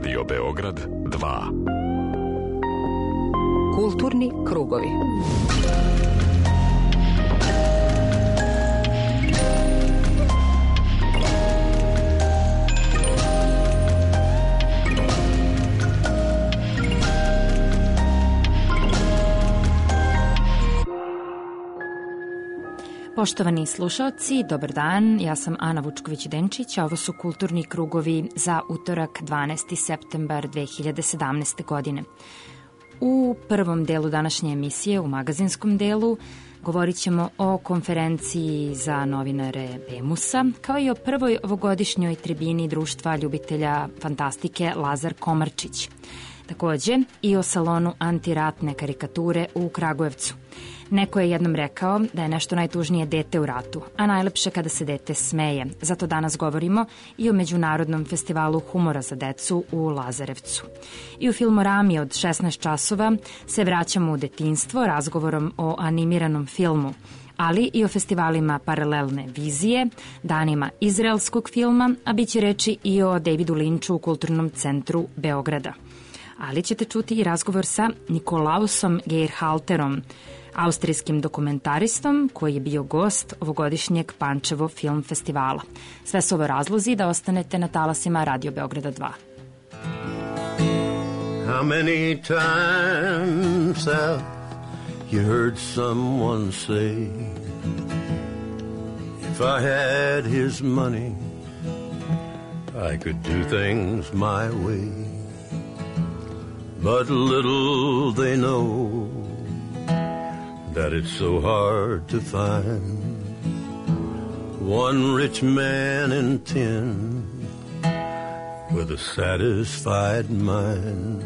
Radio Beograd 2. Kulturni krugovi. Poštovani slušaoci, dobar dan, ja sam Ana Vučković-Denčić, a ovo su kulturni krugovi za utorak 12. septembar 2017. godine. U prvom delu današnje emisije, u magazinskom delu, govorit ćemo o konferenciji za novinare BEMUS-a, kao i o prvoj ovogodišnjoj tribini Društva ljubitelja fantastike Lazar Komarčić. Takođe i o salonu antiratne karikature u Kragujevcu. Neko je jednom rekao da je nešto najtužnije dete u ratu, a najlepše kada se dete smeje. Zato danas govorimo i o Međunarodnom festivalu humora za decu u Lazarevcu. I u Filmorami od 16 časova se vraćamo u detinjstvo razgovorom o animiranom filmu, ali i o festivalima paralelne vizije, danima izraelskog filma, a bit će reči i o Davidu Linču u Kulturnom centru Beograda. Ali ćete čuti i razgovor sa Nikolausom Geirhalterom, austrijskim dokumentaristom koji je bio gost ovogodišnjeg Pančevo film festivala. Sve su ovo razlozi da ostanete na talasima Radio Beograda 2. How many times have you heard someone say, if I had his money, I could do things my way. But little they know that it's so hard to find one rich man in 10 with a satisfied mind.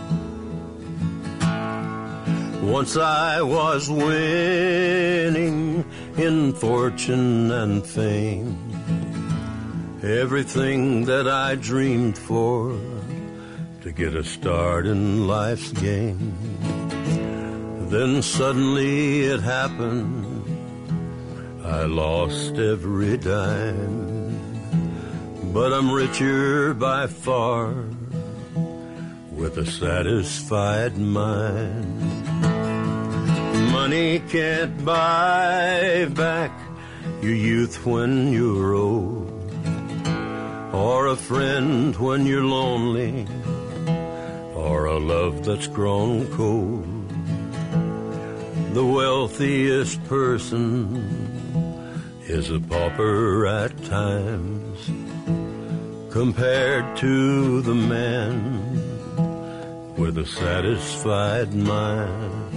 Once I was winning in fortune and fame, everything that I dreamed for to get a start in life's game. Then suddenly it happened, I lost every dime, but I'm richer by far with a satisfied mind. Money can't buy back your youth when you're old, or a friend when you're lonely, or a love that's grown cold. The wealthiest person is a pauper at times, compared to the man with a satisfied mind.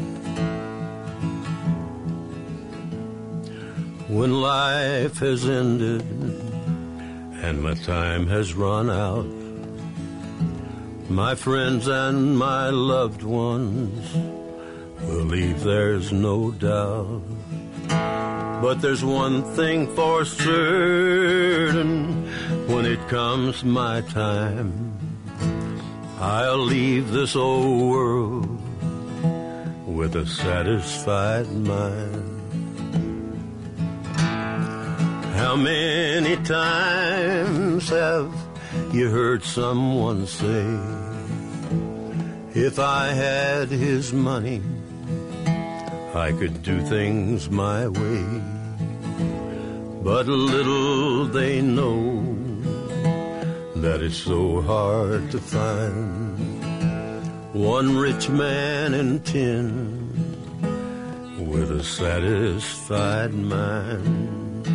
When life has ended and my time has run out, my friends and my loved ones will leave, there's no doubt. But there's one thing for certain, when it comes my time, I'll leave this old world with a satisfied mind. How many times have you heard someone say, if I had his money, I could do things my way. But little they know that it's so hard to find one rich man in 10 with a satisfied mind.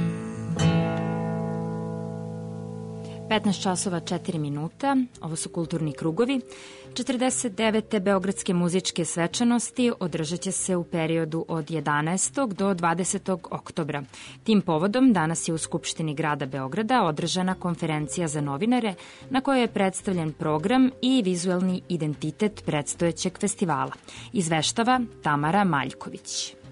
15 časova 4 minuta, ovo su kulturni krugovi. 49. Beogradske muzičke svečanosti održat će se u periodu od 11. do 20. oktobra. Tim povodom danas je u Skupštini grada Beograda održana konferencija za novinare na kojoj je predstavljen program i vizuelni identitet predstojećeg festivala. Izveštava Tamara Maljković.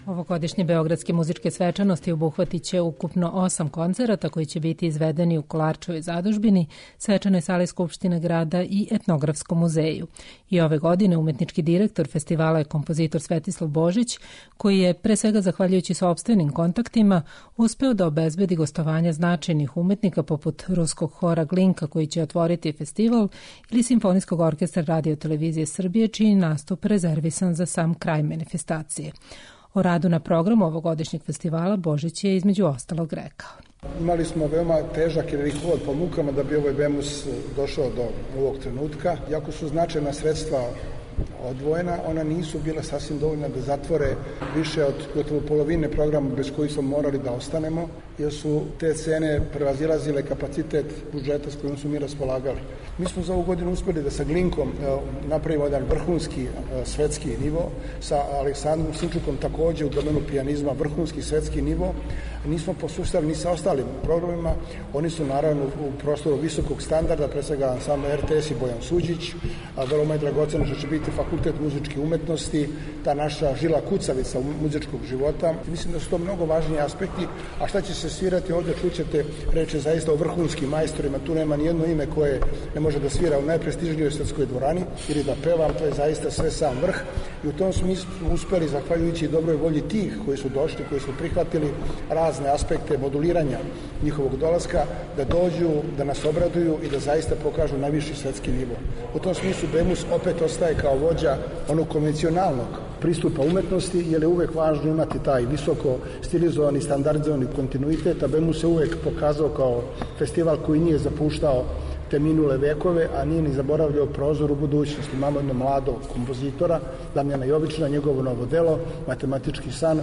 Ovogodišnje beogradske muzičke svečanosti obuhvatit će ukupno 8 koncerata koji će biti izvedeni u Kolarčevoj zadužbini, svečanoj sali Skupštine grada i Etnografskom muzeju. I ove godine umetnički direktor festivala je kompozitor Svetislav Božić, koji je, pre svega zahvaljujući sopstvenim kontaktima, uspeo da obezbedi gostovanja značajnih umetnika poput ruskog hora Glinka koji će otvoriti festival ili Simfonijskog orkestra Radio televizije Srbije, čiji nastup rezervisan za sam kraj manifestacije. O radu na programu ovogodišnjeg festivala Božić je između ostalog rekao. Imali smo veoma težak ili hod po mukama da bi ovaj BEMUS došao do ovog trenutka. Jako su značajna sredstva odvojena, ona nisu bila sasvim dovoljna da zatvore više od gotovo polovine programa bez kojih smo morali da ostanemo, jer su te cene prevazilazile kapacitet budžeta s kojim su mi raspolagali. Mi smo za ovu godinu uspeli da sa Glinkom napravimo jedan vrhunski svetski nivo, sa Aleksandrom Sinčukom takođe u domenu pijanizma vrhunski svetski nivo. Nismo posustali ni sa ostalim programima, oni su naravno u prostoru visokog standarda, pre svega ansambl RTS i Bojan Suđić, a veoma je dragoceno što će biti Fakultet muzičke umetnosti, ta naša žila kucavica muzičkog života. Mislim da su to mnogo važniji aspekti, a šta će se svirati ovde, čućete, reče zaista o vrhunskim majstorima, tu nema nijedno ime koje ne može da svira u najprestižnijoj svetskoj dvorani ili da peva, to je zaista sve sam vrh i u tom smislu smo uspeli, zahvaljujući dobroj volji tih koji su došli, koji su prihvatili razne aspekte moduliranja njihovog dolaska, da dođu, da nas obraduju i da zaista pokažu najviši svetski nivo. U tom smislu BEMUS opet ostaje kao vođa onog konvencionalnog pristupa umetnosti, jer je uvek važno imati taj visoko stilizovani, standardizovani kontinuitet, a BEMUS se uvek pokazao kao festival koji nije zapuštao te minule vekove, a nije ni zaboravljao prozor u budućnosti. Imamo jedno mladog kompozitora, Damjana Jovičina, njegovo novo delo, Matematički san.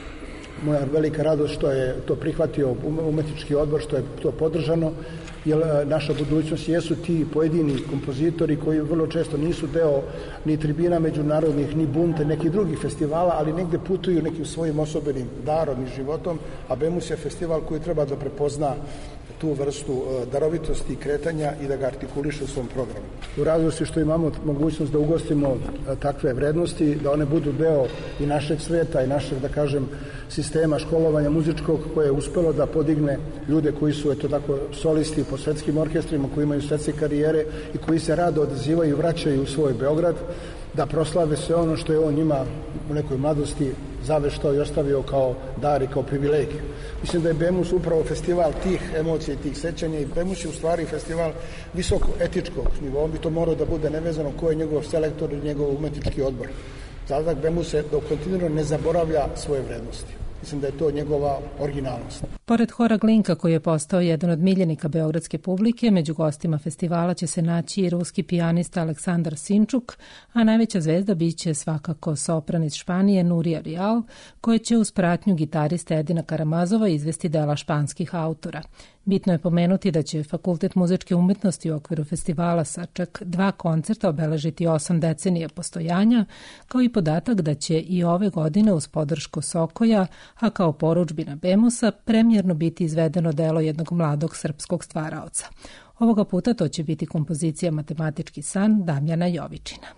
Moja velika radost što je to prihvatio umetnički odbor, što je to podržano, jer naša budućnost jesu ti pojedini kompozitori koji vrlo često nisu deo ni tribina međunarodnih, ni bunte, nekih drugih festivala, ali negde putuju nekim svojim osobenim darom i životom, a BEMUS je festival koji treba da prepozna tu vrstu darovitosti i kretanja i da ga artikuliše u svom programu. U radosti što imamo mogućnost da ugostimo takve vrednosti, da one budu deo i našeg sveta i našeg, da kažem, sistema školovanja muzičkog koje je uspelo da podigne ljude koji su, eto tako, solisti po svetskim orkestrima, koji imaju svetske karijere i koji se rado odazivaju i vraćaju u svoj Beograd, da proslave sve ono što je on njima u nekoj mladosti zaveštao i ostavio kao dar i kao privilegiju. Mislim da je BEMUS upravo festival tih emocija i tih sećanja i BEMUS je u stvari festival visoko etičkog nivoa. On bi to morao da bude nevezano ko je njegov selektor i njegov umetnički odbor. Zadatak BEMUS je da kontinuirano ne zaboravlja svoje vrednosti. Mislim da je to njegova originalnost. Pored hora Glinka, koji je postao jedan od miljenika beogradske publike, među gostima festivala će se naći i ruski pijanista Aleksandar Sinčuk, a najveća zvezda biće svakako sopran iz Španije Nuria Rial, koja će uz pratnju gitariste Edina Karamazova izvesti dela španskih autora. Bitno je pomenuti da će Fakultet muzičke umetnosti u okviru festivala sa čak 2 koncerta obeležiti 8 decenija postojanja, kao i podatak da će i ove godine uz podršku Sokoja, a kao porudžbina BEMUS-a, premijerno biti izvedeno delo jednog mladog srpskog stvaraoca. Ovoga puta to će biti kompozicija Matematički san Damjana Jovičina.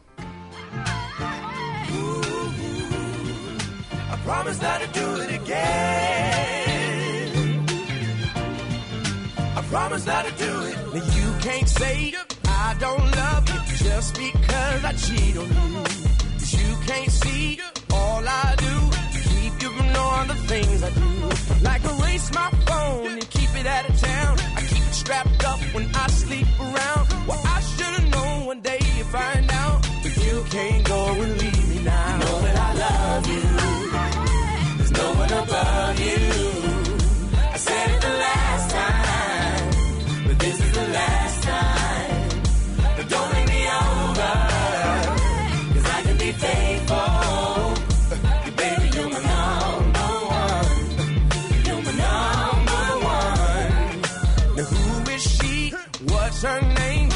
Promise not to do it. You can't say I don't love you just because I cheat on you. You can't see all I do to keep you from knowing the things I do. Like erase my phone and keep it out of town. I keep it strapped up when I sleep around. Well, I should've known one day you find out. But you can't go and leave me now. You know that I love you. There's no one above you. I said it the last time. This is the last time, but don't make me over, 'cause I can be faithful. Baby, you're my number one. You're my number one. Now who is she? What's her name?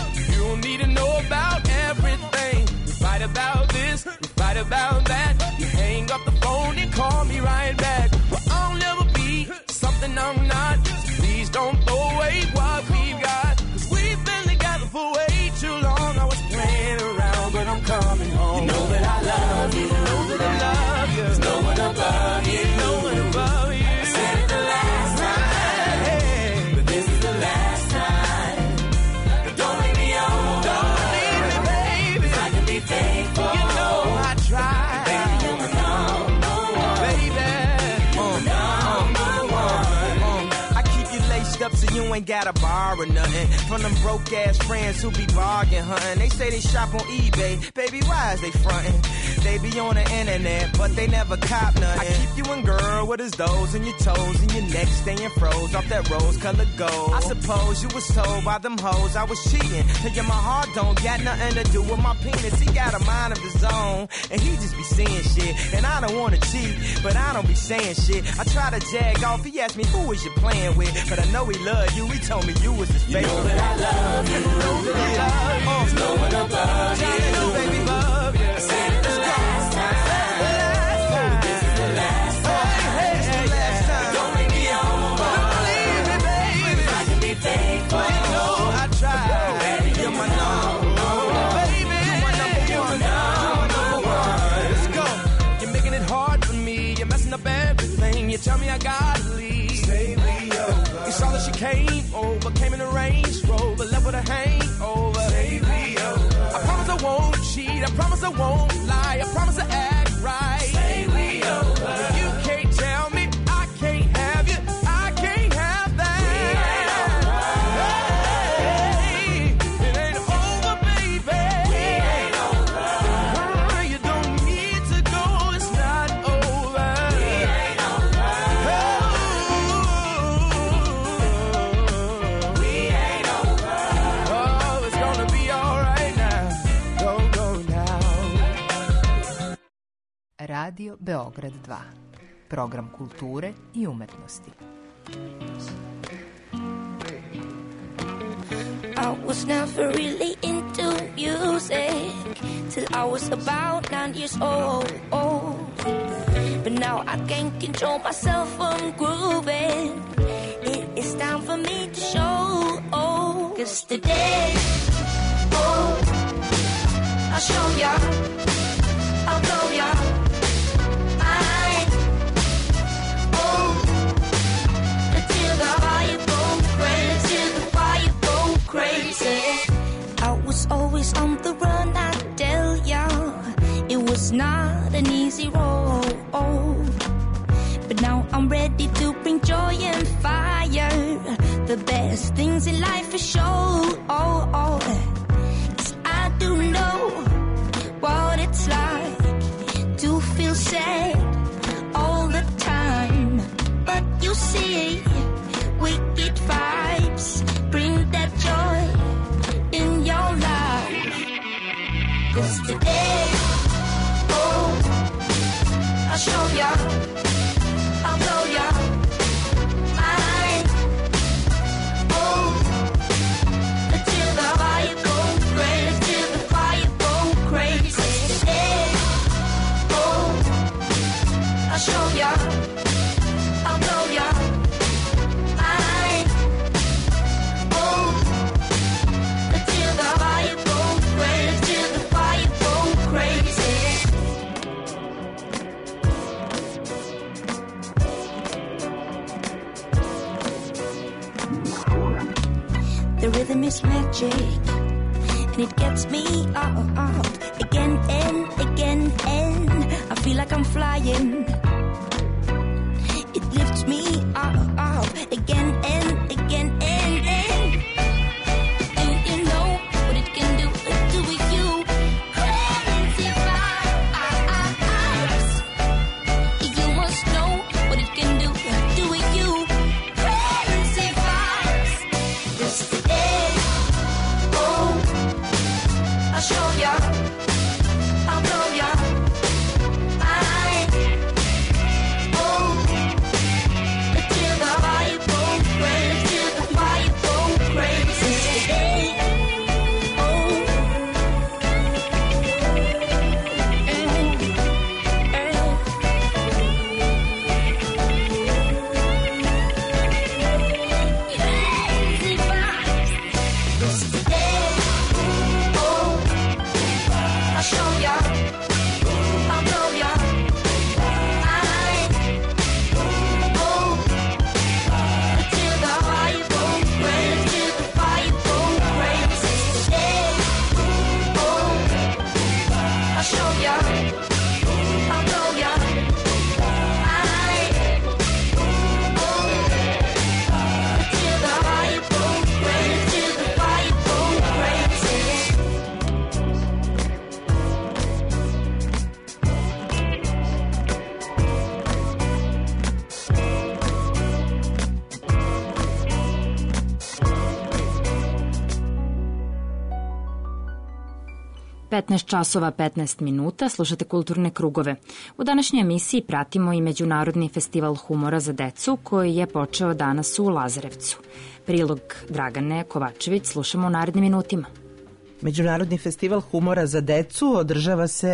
up so you ain't gotta borrow nothing from them broke ass friends who be bargain hunting. They say they shop on eBay, baby, why is they frontin'? They be on the internet, but they never cop nothing. I keep you in, girl, with his those and your toes and your neck staying froze off that rose-colored gold. I suppose you was told by them hoes I was cheating. Tell you my heart don't got nothing to do with my penis. He got a mind of his own, and he just be saying shit. And I don't wanna cheat, but I don't be saying shit. I try to jag off, he asked me who was you playing with, but I know he loved you. He told me you was his favorite. You know that I love you. You know that I love you. There's no one above you. Johnny, no baby love you. I said it the last time. This is the last time. Hey, this is the last time. Don't make me over. Don't leave me, baby. If I can be faithful, Well, you know I tried. You're my number one. Baby, you're my number one. Let's go. You're making it hard for me. You're messing up everything. You tell me I gotta leave. Stay me over. You saw that she came over, came in a Range Rover, left with a hangover. Stay me over. I promise I won't cheat. I promise I won't lie. I promise to act right. stay me over. You can't tell me I can't have you. I can't have that. Hey, it ain't over, baby. Ain't over. You don't need to go. It's not over. Ain't over. We ain't over. Oh, it's gonna be alright now. Go now. Radio Beograd 2. Program kulture i umetnosti. I was never really into music till I was about 9 years old. But now I can't control myself from grooving. It is time for me to show. 'Cause today, I'll show ya, I'll blow ya. Till the fire go crazy, till the fire go crazy. I was always on the run, I tell ya. It was not an easy road, but now I'm ready to bring joy and fire. The best things in life are show. 'Cause I do know what it's like to feel sad all the time. But you see, wicked vibes bring that joy in your life. 'Cause today, I'll show ya, I'll blow ya. Till the fire go crazy, till the fire go crazy. Today, I'll show ya, I'll blow ya. Till the fire go crazy, till the fire go crazy. The rhythm is magic, and it gets me up again and again, and I feel like I'm flying. It lifts me up again and again and. Do you know what it can do with you? Crazy vibes. You must know what it can do with you. Crazy vibes. This today, I'll show ya, I'll blow ya. 15 časova 15 minuta, slušate Kulturne krugove. U današnjoj emisiji pratimo i Međunarodni festival humora za decu koji je počeo danas u Lazarevcu. Prilog Dragane Kovačević slušamo u narednim minutima. Međunarodni festival humora za decu održava se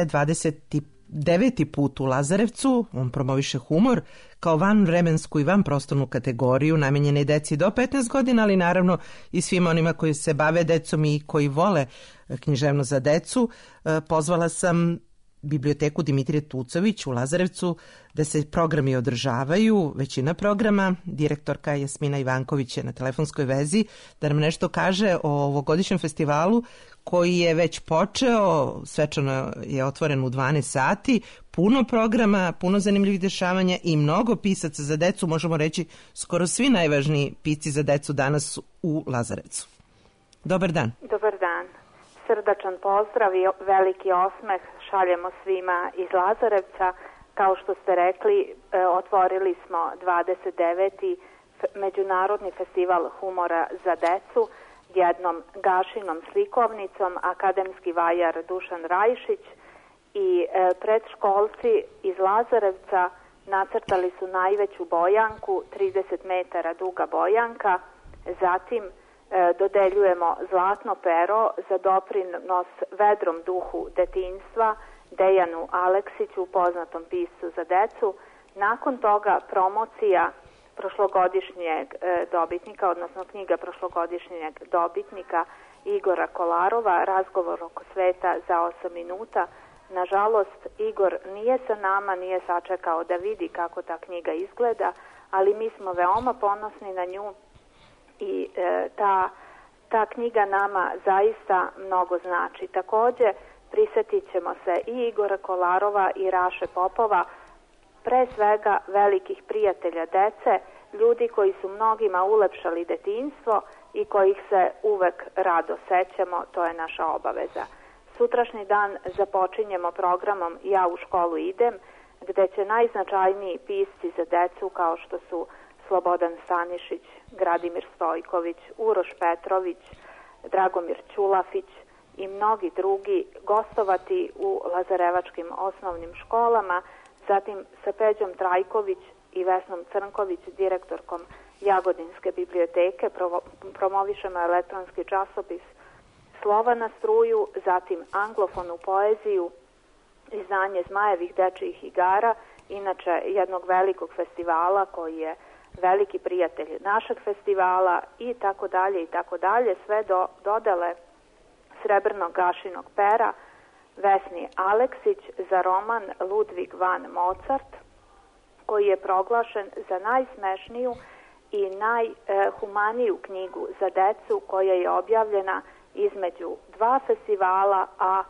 29. put u Lazarevcu. On promoviše humor kao vanvremensku i vanprostornu kategoriju namenjene deci do 15 godina, ali naravno i svima onima koji se bave decom i koji vole književnost za decu. Pozvala sam Biblioteku Dimitrije Tucović u Lazarevcu da se programi održavaju, većina programa. Direktorka Jasmina Ivanković je na telefonskoj vezi da nam nešto kaže o ovogodišnjem festivalu koji je već počeo, svečano je otvoren u 12 sati, puno programa, puno zanimljivih dešavanja i mnogo pisaca za decu, možemo reći skoro svi najvažniji pisci za decu danas u Lazarevcu. Dobar dan. Dobar dan. Srdačan pozdrav i veliki osmeh šaljemo svima iz Lazarevca. Kao što ste rekli, otvorili smo 29. Međunarodni festival humora za decu jednom Gašinom slikovnicom, akademski vajar Dušan Rajšić i predškolci iz Lazarevca nacrtali su najveću bojanku, 30 metara duga bojanka, zatim dodeljujemo zlatno pero za doprinos vedrom duhu detinjstva Dejanu Aleksiću, poznatom piscu za decu. Nakon toga promocija prošlogodišnjeg dobitnika, odnosno knjiga prošlogodišnjeg dobitnika Igora Kolarova, Razgovor oko sveta za 8 minuta. Nažalost, Igor nije sa nama, nije sačekao da vidi kako ta knjiga izgleda, ali mi smo veoma ponosni na nju i ta knjiga nama zaista mnogo znači. Takođe, prisjetit ćemo se i Igora Kolarova i Raše Popova, pre svega velikih prijatelja dece, ljudi koji su mnogima ulepšali detinjstvo i kojih se uvek rado sećamo, to je naša obaveza. Sutrašnji dan započinjemo programom Ja u školu idem, gde će najznačajniji pisci za decu kao što su Slobodan Stanišić, Gradimir Stojković, Uroš Petrović, Dragomir Ćulafić i mnogi drugi gostovati u lazarevačkim osnovnim školama, zatim sa Peđom Trajković i Vesnom Crnković, direktorkom Jagodinske biblioteke, promovišemo elektronski časopis Slova na struju, zatim anglofonu poeziju, izdanje Zmajevih dečijih igara, inače jednog velikog festivala koji je veliki prijatelj našeg festivala i tako dalje, sve do dodele srebrnog Gašinog pera Vesni Aleksić za roman Ludvig van Mozart, koji je proglašen za najsmešniju i najhumaniju knjigu za decu koja je objavljena između dva festivala, a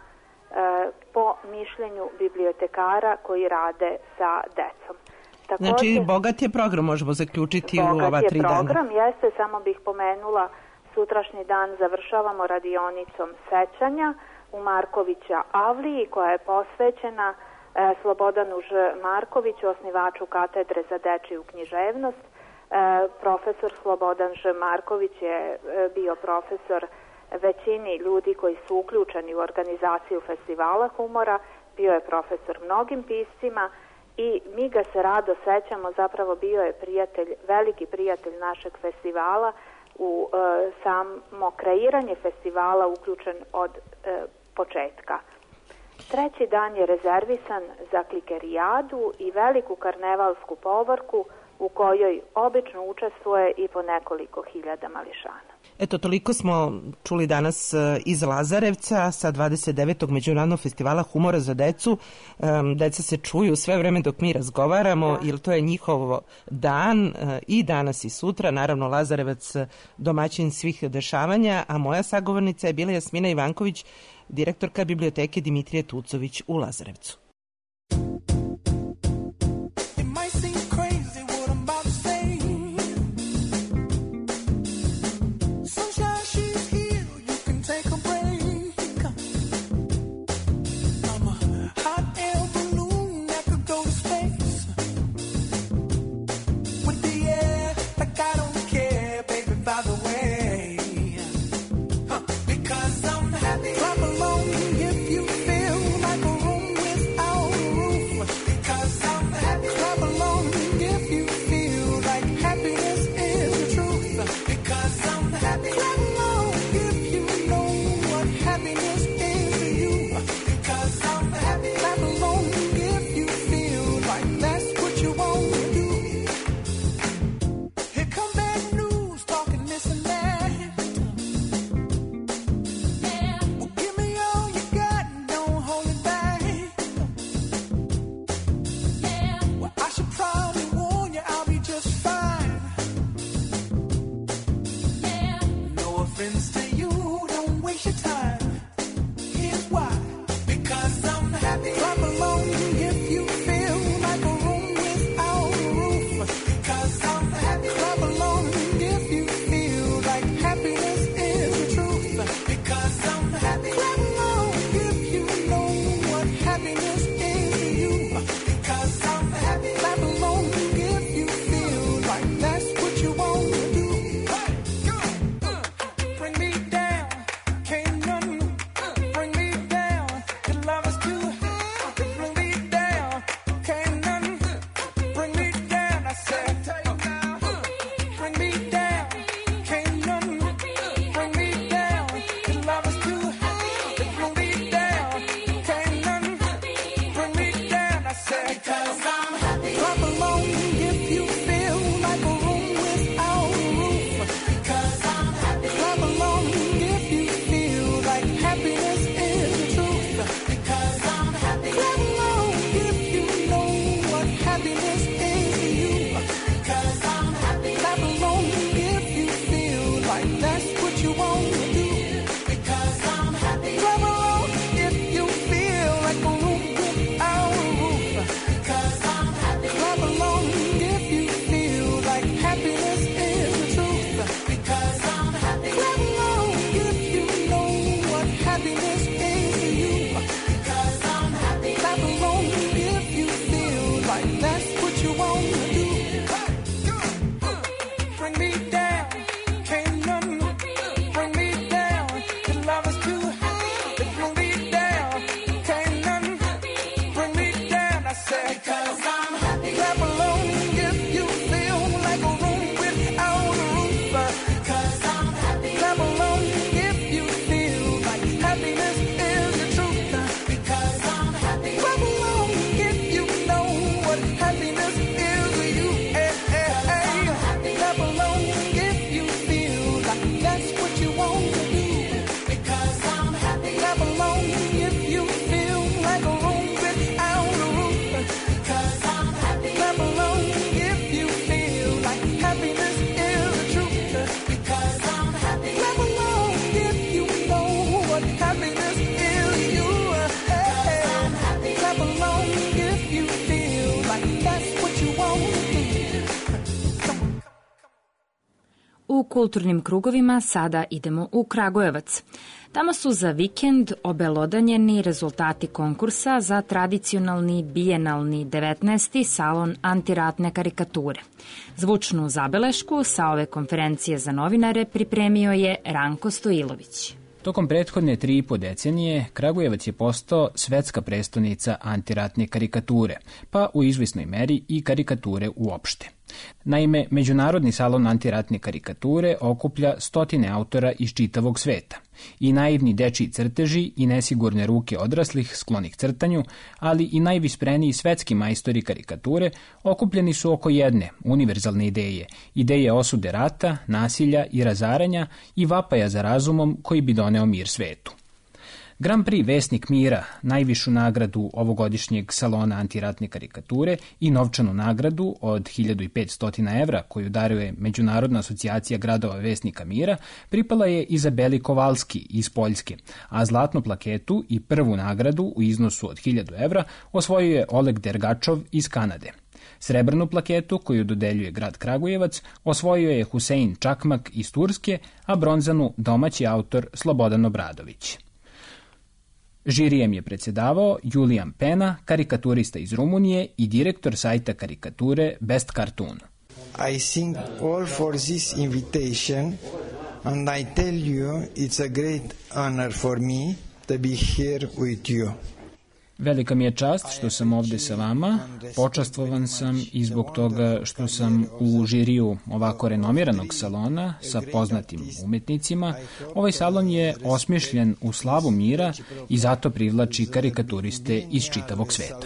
po mišljenju bibliotekara koji rade sa decom. Takođe, znači, bogat je program, možemo zaključiti u ova 3 dana. Bogat je program, jeste, samo bih pomenula, sutrašnji dan završavamo radionicom sećanja u Markovića Avliji, koja je posvećena Slobodanu Ž. Markoviću, osnivaču katedre za dečiju književnost. Profesor Slobodan Ž. Marković je bio profesor većini ljudi koji su uključeni u organizaciju festivala humora, bio je profesor mnogim piscima i mi ga se rado sećamo, zapravo bio je prijatelj, veliki prijatelj našeg festivala, u samo kreiranje festivala uključen od početka. Treći dan je rezervisan za klikerijadu i veliku karnevalsku povorku u kojoj obično učestvuje i po nekoliko hiljada mališana. Eto, toliko smo čuli danas iz Lazarevca sa 29. Međunarodnog festivala humora za decu. Deca se čuju sve vreme dok mi razgovaramo, jer to je njihov dan i danas i sutra. Naravno, Lazarevac domaćin svih dešavanja, a moja sagovornica je bila Jasmina Ivanković, direktorka Biblioteke Dimitrije Tucović u Lazarevcu. Clap along if you U kulturnim krugovima sada idemo u Kragujevac. Tamo su za vikend obelodanjeni rezultati konkursa za tradicionalni bijenalni 19. salon antiratne karikature. Zvučnu zabelešku sa ove konferencije za novinare pripremio je Ranko Stojilović. Tokom prethodne 3,5 decenije Kragujevac je postao svetska prestonica antiratne karikature, pa u izvisnoj meri i karikature uopšte. Naime, Međunarodni salon antiratne karikature okuplja stotine autora iz čitavog sveta. I naivni dečiji crteži i nesigurne ruke odraslih sklonih crtanju, ali i najvispreniji svetski majstori karikature okupljeni su oko jedne univerzalne ideje osude rata, nasilja i razaranja i vapaja za razumom koji bi doneo mir svetu. Grand Prix Vesnik mira, najvišu nagradu ovogodišnjeg salona antiratne karikature i novčanu nagradu od 1500 evra koju daruje Međunarodna asocijacija gradova Vesnika mira, pripala je Izabeli Kovalski iz Poljske, a zlatnu plaketu i prvu nagradu u iznosu od 1000 evra osvojio je Oleg Dergačov iz Kanade. Srebrnu plaketu koju dodeljuje grad Kragujevac osvojio je Husein Čakmak iz Turske, a bronzanu domaći autor Slobodan Obradović. Žirijem je predsjedavao Julian Pena, karikaturista iz Rumunije i direktor sajta karikature Best Cartoon. I thank all for this invitation and I tell you it's a great honor for me to be here with you. Velika mi je čast što sam ovde sa vama, počastvovan sam i zbog toga što sam u žiriju ovako renomiranog salona sa poznatim umetnicima. Ovaj salon je osmišljen u slavu mira i zato privlači karikaturiste iz čitavog sveta.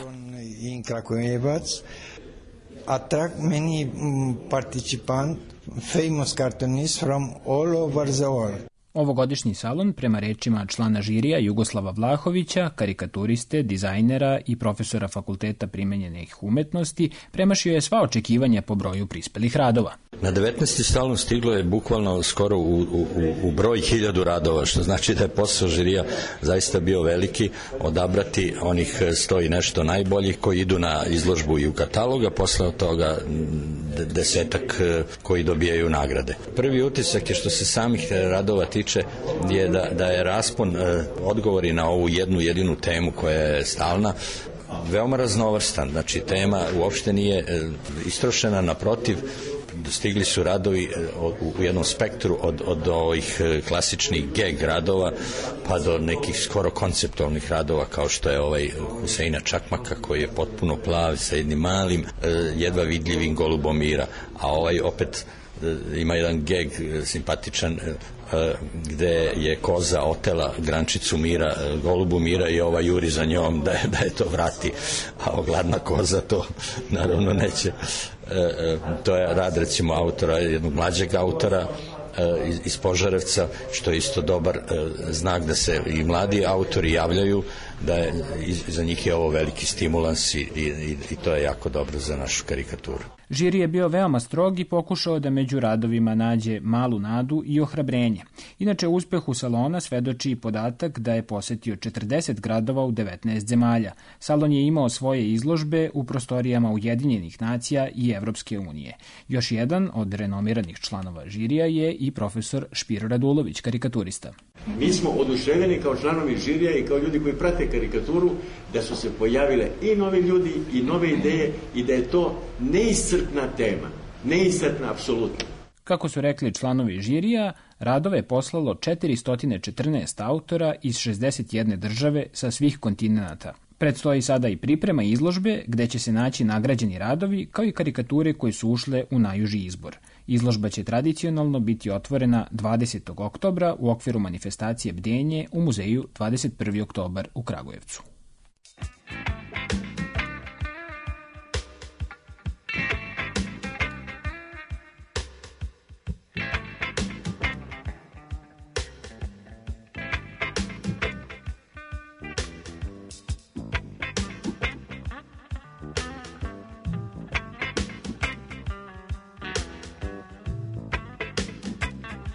Attract many participants, famous cartoonists from all over the world. Ovogodišnji salon, prema rečima člana žirija Jugoslava Vlahovića, karikaturiste, dizajnera i profesora Fakulteta primenjenih umetnosti, premašio je sva očekivanja po broju prispelih radova. Na 19. salon stiglo je bukvalno skoro u broj 1000 radova, što znači da je posao žirija zaista bio veliki, odabrati onih 100 i nešto najboljih koji idu na izložbu i u kataloga, posle toga desetak koji dobijaju nagrade. Prvi utisak je što se samih radova tiče je da je raspon odgovori na ovu jednu jedinu temu koja je stalna, veoma raznovrstan. Znači tema uopšte nije istrošena, naprotiv, stigli su radovi u jednom spektru od ovih klasičnih gag radova pa do nekih skoro konceptualnih radova kao što je ovaj Huseina Čakmaka koji je potpuno plav sa jednim malim jedva vidljivim golubom mira, a ovaj opet ima jedan gag simpatičan gde je koza otela grančicu mira, golubu mira i ova juri za njom da je to vrati, a gladna koza to naravno neće. To je rad recimo autora, jednog mlađeg autora iz Požarevca, što je isto dobar znak da se i mladi autori javljaju, da je za njih je ovo veliki stimulans i to je jako dobro za našu karikaturu. Žiri je bio veoma strog i pokušao da među radovima nađe malu nadu i ohrabrenje. Inače, uspehu salona svedoči i podatak da je posetio 40 gradova u 19 zemalja. Salon je imao svoje izložbe u prostorijama Ujedinjenih nacija i Evropske unije. Još jedan od renomiranih članova žirija je i profesor Špiro Radulović, karikaturista. Mi smo oduševljeni kao članovi žirija i kao ljudi koji prate karikaturu da su se pojavile i novi ljudi i nove ideje i da je to neiscrpna tema, neiscrpna apsolutno. Kako su rekli članovi žirija, radove je poslalo 414 autora iz 61 države sa svih kontinenata. Predstoji sada i priprema izložbe gde će se naći nagrađeni radovi kao i karikature koje su ušle u najuži izbor. Izložba će tradicionalno biti otvorena 20. oktobra u okviru manifestacije Bdenje u muzeju 21. oktobar u Kragujevcu.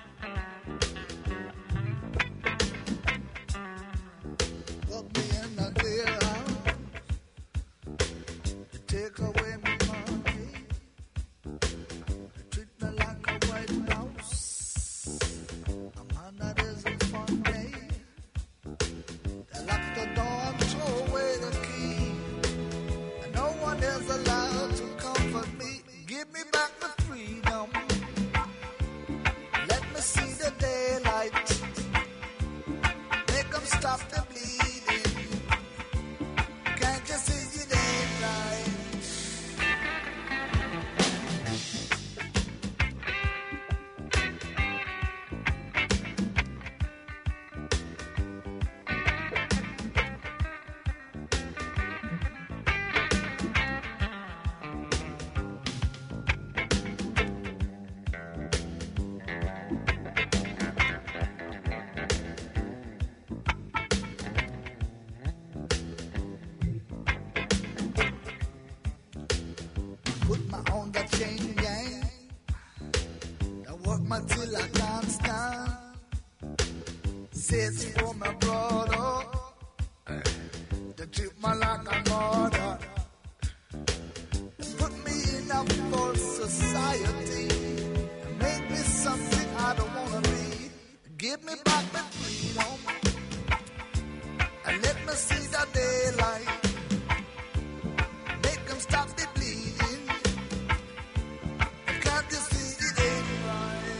In the on the chain gang. I work my till I can't stand. Says for my brother, they treat me like a mother. Put me in a false society, make me something I don't wanna be. Give me back my freedom, and let me see the daylight. Make them stop the bleeding. Can't you see it ain't right?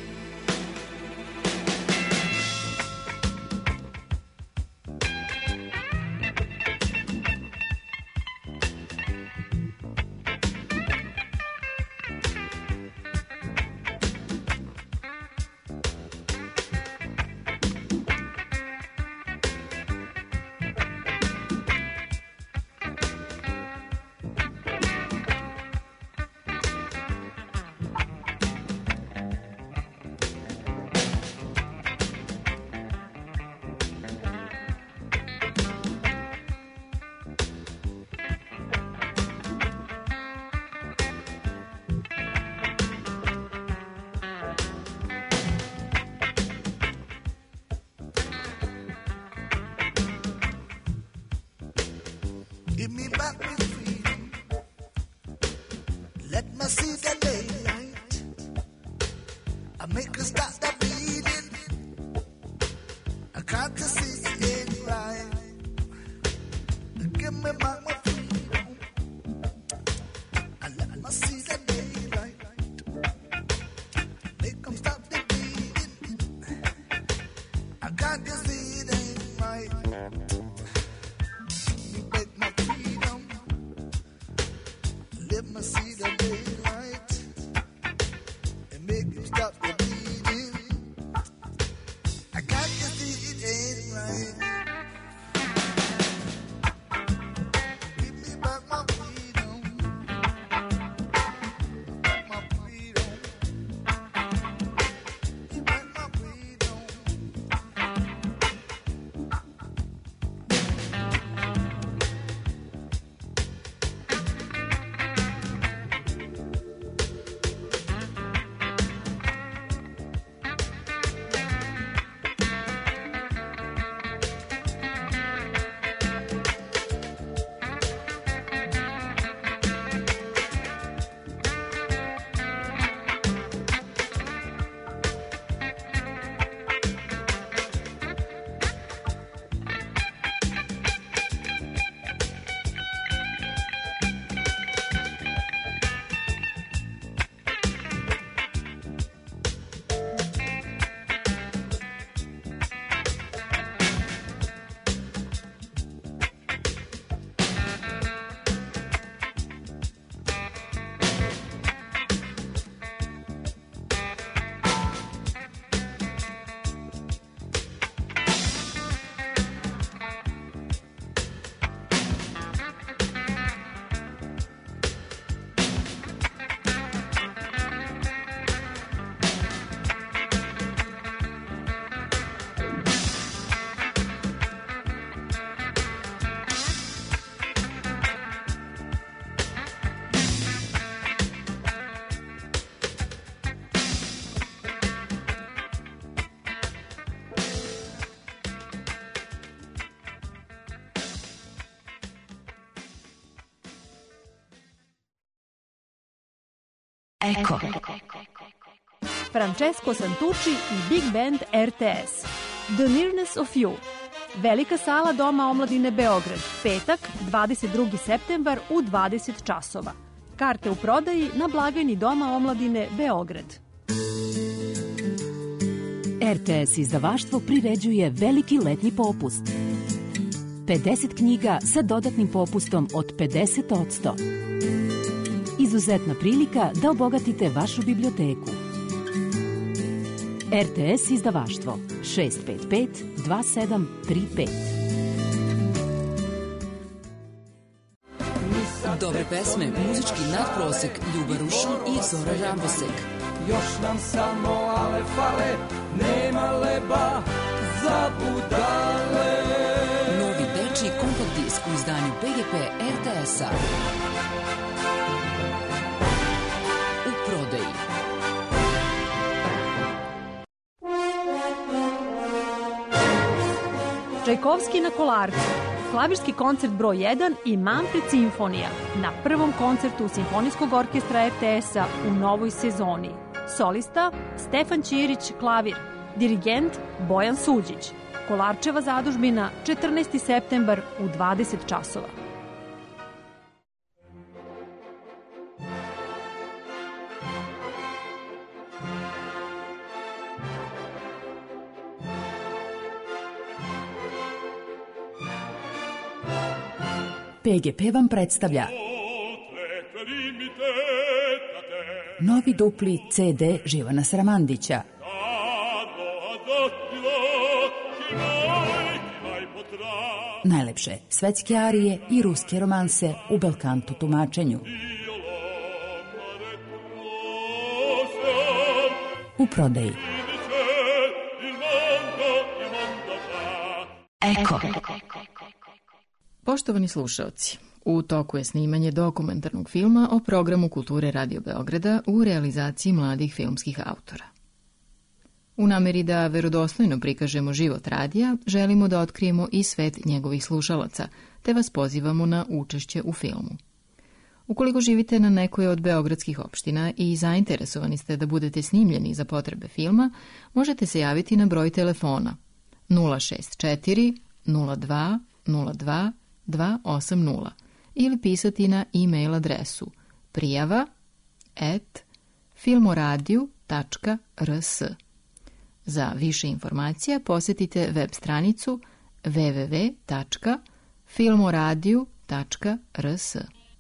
Give me back my freedom. Let me see the daylight. I make her stop the bleeding. I can't just see it ain't right. Give me back my freedom. And let me see the daylight. Make them stop the bleeding. I can't just see it ain't right. Let me see the daylight and make you stop the bleeding. I got to see it ain't right. Give me back my freedom, my freedom. Give me back my freedom. Eko. Francesco Santucci i Big Band RTS. The Nearness of You. Velika sala Doma omladine Beograd. Petak, 22. septembar u 20 časova. Karte u prodaji na blagajni Doma omladine Beograd. RTS izdavaštvo priređuje veliki letnji popust. 50 knjiga sa dodatnim popustom od 50%. Izuzetna prilika da obogatite vašu biblioteku. RTS izdavaštvo 655 2735. Dobre pesme, muzički nadprosek, Ljuba Rušun i Zora Rambosek. Još nam samo ale fale, nema leba za budale. Novi dečiji kompakt disk u izdanju PGP RTS-a. Čajkovski na Kolarcu, klavirski koncert broj 1 i Manfred simfonija na prvom koncertu Simfonijskog orkestra RTS-a u novoj sezoni. Solista Stefan Ćirić, klavir, dirigent Bojan Suđić. Kolarčeva zadužbina, 14. septembar u 20 časova. PGP vam predstavlja novi dupli CD Živana Sramandića. Najlepše svetske arije i ruske romanse u belkanto tumačenju. U prodaji. Eko. Poštovani slušaoci, u toku je snimanje dokumentarnog filma o programu Kulture Radio Beograda u realizaciji mladih filmskih autora. U nameri da verodostojno prikažemo život radija, želimo da otkrijemo i svet njegovih slušalaca, te vas pozivamo na učešće u filmu. Ukoliko živite na nekoj od beogradskih opština i zainteresovani ste da budete snimljeni za potrebe filma, možete se javiti na broj telefona 064 02 02 280 ili pisati na e-mail adresu prijava@filmoradio.rs. Za više informacija posjetite web stranicu www.filmoradio.rs.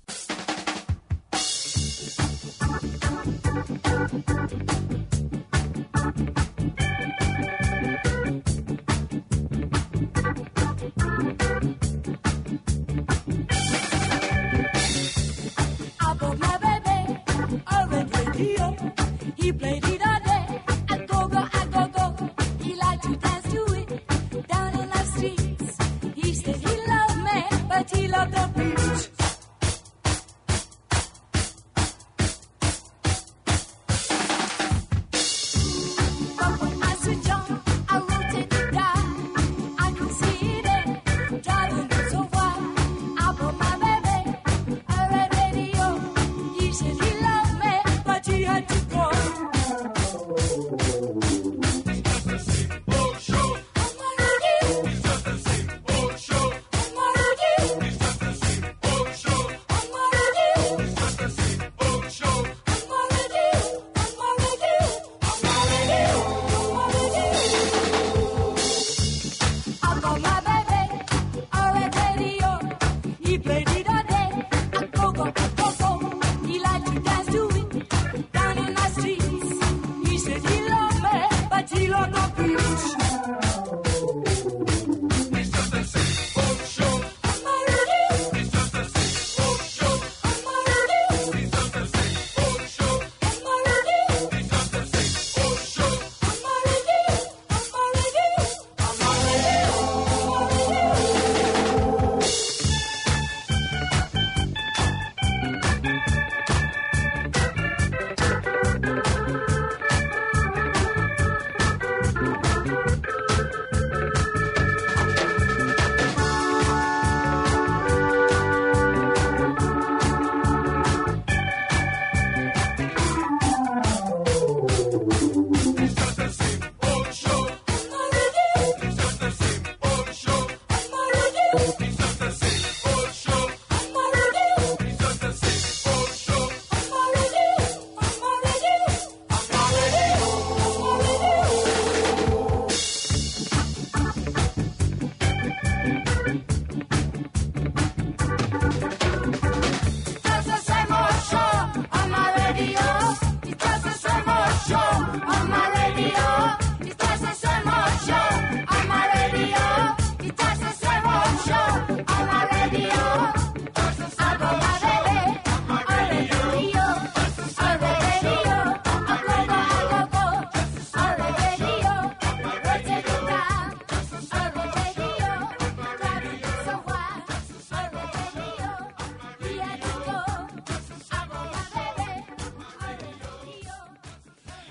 He played it all day, I go go. He liked to dance to it down in the streets. He said he loved me, but he loved the beach. But when I switch on, I rotate the dial. I can see it driving me so far. I put my baby on the radio. He said he loved me, but he had to go.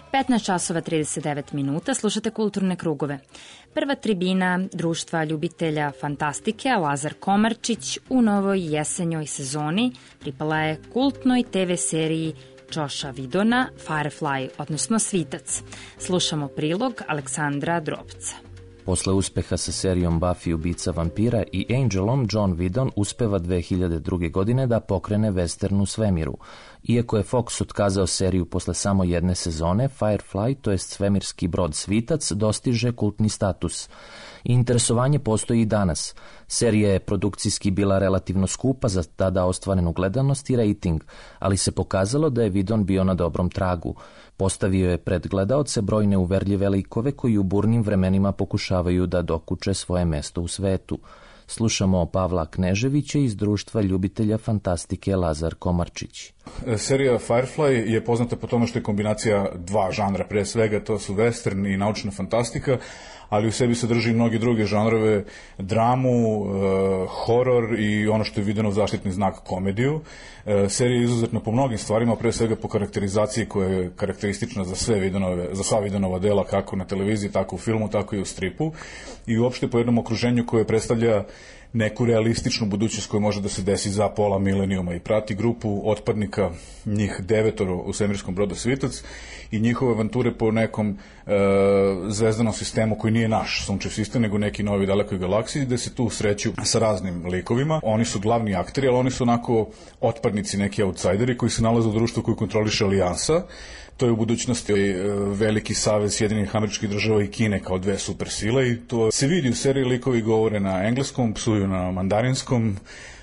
15 časova 39 minuta, slušate Kulturne krugove. Prva tribina Društva ljubitelja fantastike Lazar Komarčić u novoj jesenjoj sezoni pripala je kultnoj TV seriji Joša Vidona Firefly, odnosno Svitac. Slušamo prilog Aleksandra Drobca. Posle uspeha sa serijom Buffy ubica vampira i Angelom, John Vidon uspeva 2002. godine da pokrene western u svemiru. Iako je Fox otkazao seriju posle samo jedne sezone, Firefly, to jest svemirski brod Svitac, dostiže kultni status. Interesovanje postoji i danas. Serija je produkcijski bila relativno skupa za tada ostvarenu gledanost i rejting, ali se pokazalo da je Vidon bio na dobrom tragu. Postavio je pred gledaoce brojne uverljive likove koji u burnim vremenima pokušavaju da dokuče svoje mesto u svetu. Slušamo Pavla Kneževića iz Društva ljubitelja fantastike Lazar Komarčić. Serija Firefly je poznata po tome što je kombinacija dva žanra, pre svega to su western i naučna fantastika, ali u sebi sadrži mnogi druge žanrove, dramu, horor i ono što je Vidonov zaštitni znak, komediju. Serija je izuzetna po mnogim stvarima, pre svega po karakterizaciji koja je karakteristična za sva Vidonova dela, kako na televiziji, tako u filmu, tako i u stripu, i uopšte po jednom okruženju koje predstavlja neku realističnu budućnost koja može da se desi za pola milenijuma i prati grupu otpadnika, njih 9 u svemirskom brodu Svitac i njihove avanture po nekom zvezdanom sistemu koji nije naš sunčev sistem, nego neki novi dalekoj galaksiji, gde se tu sreću sa raznim likovima. Oni su glavni akteri, ali oni su onako otpadnici, neki outsideri koji se nalaze u društvu koju kontroliše Alijansa. To je u budućnosti veliki savez Sjedinjenih Američkih Država i Kine kao dve supersile i to se vidi u seriji. Likovi govore na engleskom, psuju na mandarinskom,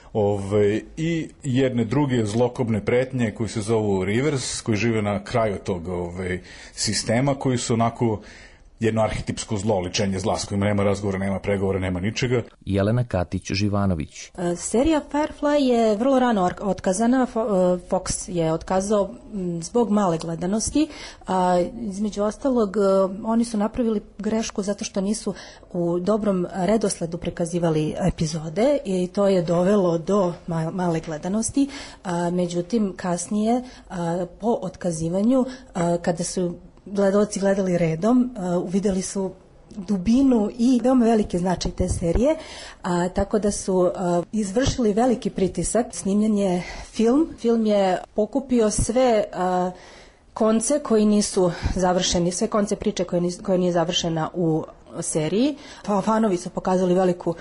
i jedne druge zlokobne pretnje koji se zovu Rivers, koji žive na kraju tog sistema, koji su onako jedno arhetipsko zlo, ličenje zla s kojim nema razgovora, nema pregovora, nema ničega. Jelena Katić-Živanović. Serija Firefly je vrlo rano otkazana. Fox je otkazao zbog male gledanosti. Između ostalog, oni su napravili grešku zato što nisu u dobrom redosledu prikazivali epizode i to je dovelo do male gledanosti. Međutim, kasnije, po otkazivanju, kada su gledaoci gledali redom, uvideli su dubinu i veoma velike značaj te serije, tako da su izvršili veliki pritisak. Snimljen je film. Film je pokupio sve konce koji nisu završeni, sve konce priče koja nije završena u seriji. Fanovi su pokazali veliku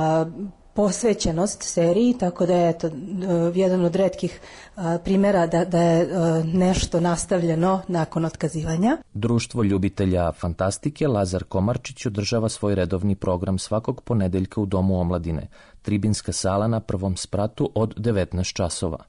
posvećenost seriji, tako da je to jedan od retkih primjera da je nešto nastavljeno nakon otkazivanja. Društvo ljubitelja fantastike Lazar Komarčić održava svoj redovni program svakog ponedeljka u Domu omladine. Tribinska sala na prvom spratu od 19 časova.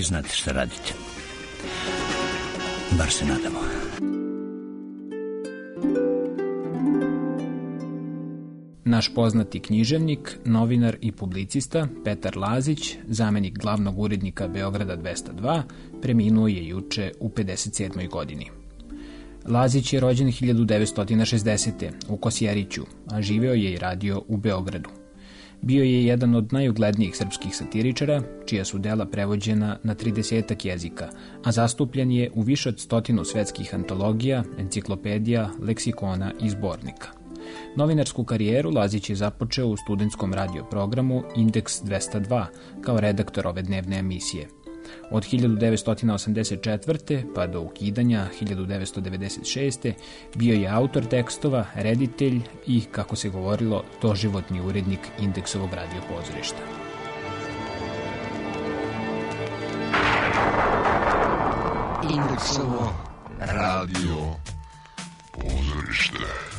znate šta radite. Bar se nadamo. Naš poznati književnik, novinar i publicista Petar Lazić, zamenik glavnog urednika Beograda 202, preminuo je juče u 57. godini. Lazić je rođen 1960. u Kosjeriću, a živeo je i radio u Beogradu. Bio je jedan od najuglednijih srpskih satiričara, čija su dela prevođena na 30 jezika, a zastupljen je u više od 100 svetskih antologija, enciklopedija, leksikona i zbornika. Novinarsku karijeru Lazić je započeo u studentskom radio programu Indeks 202 kao redaktor ove dnevne emisije. Od 1984. pa do ukidanja 1996. bio je autor tekstova, reditelj i, kako se govorilo, doživotni urednik Indeksovog radio pozorišta. Indeksovo radio pozorište.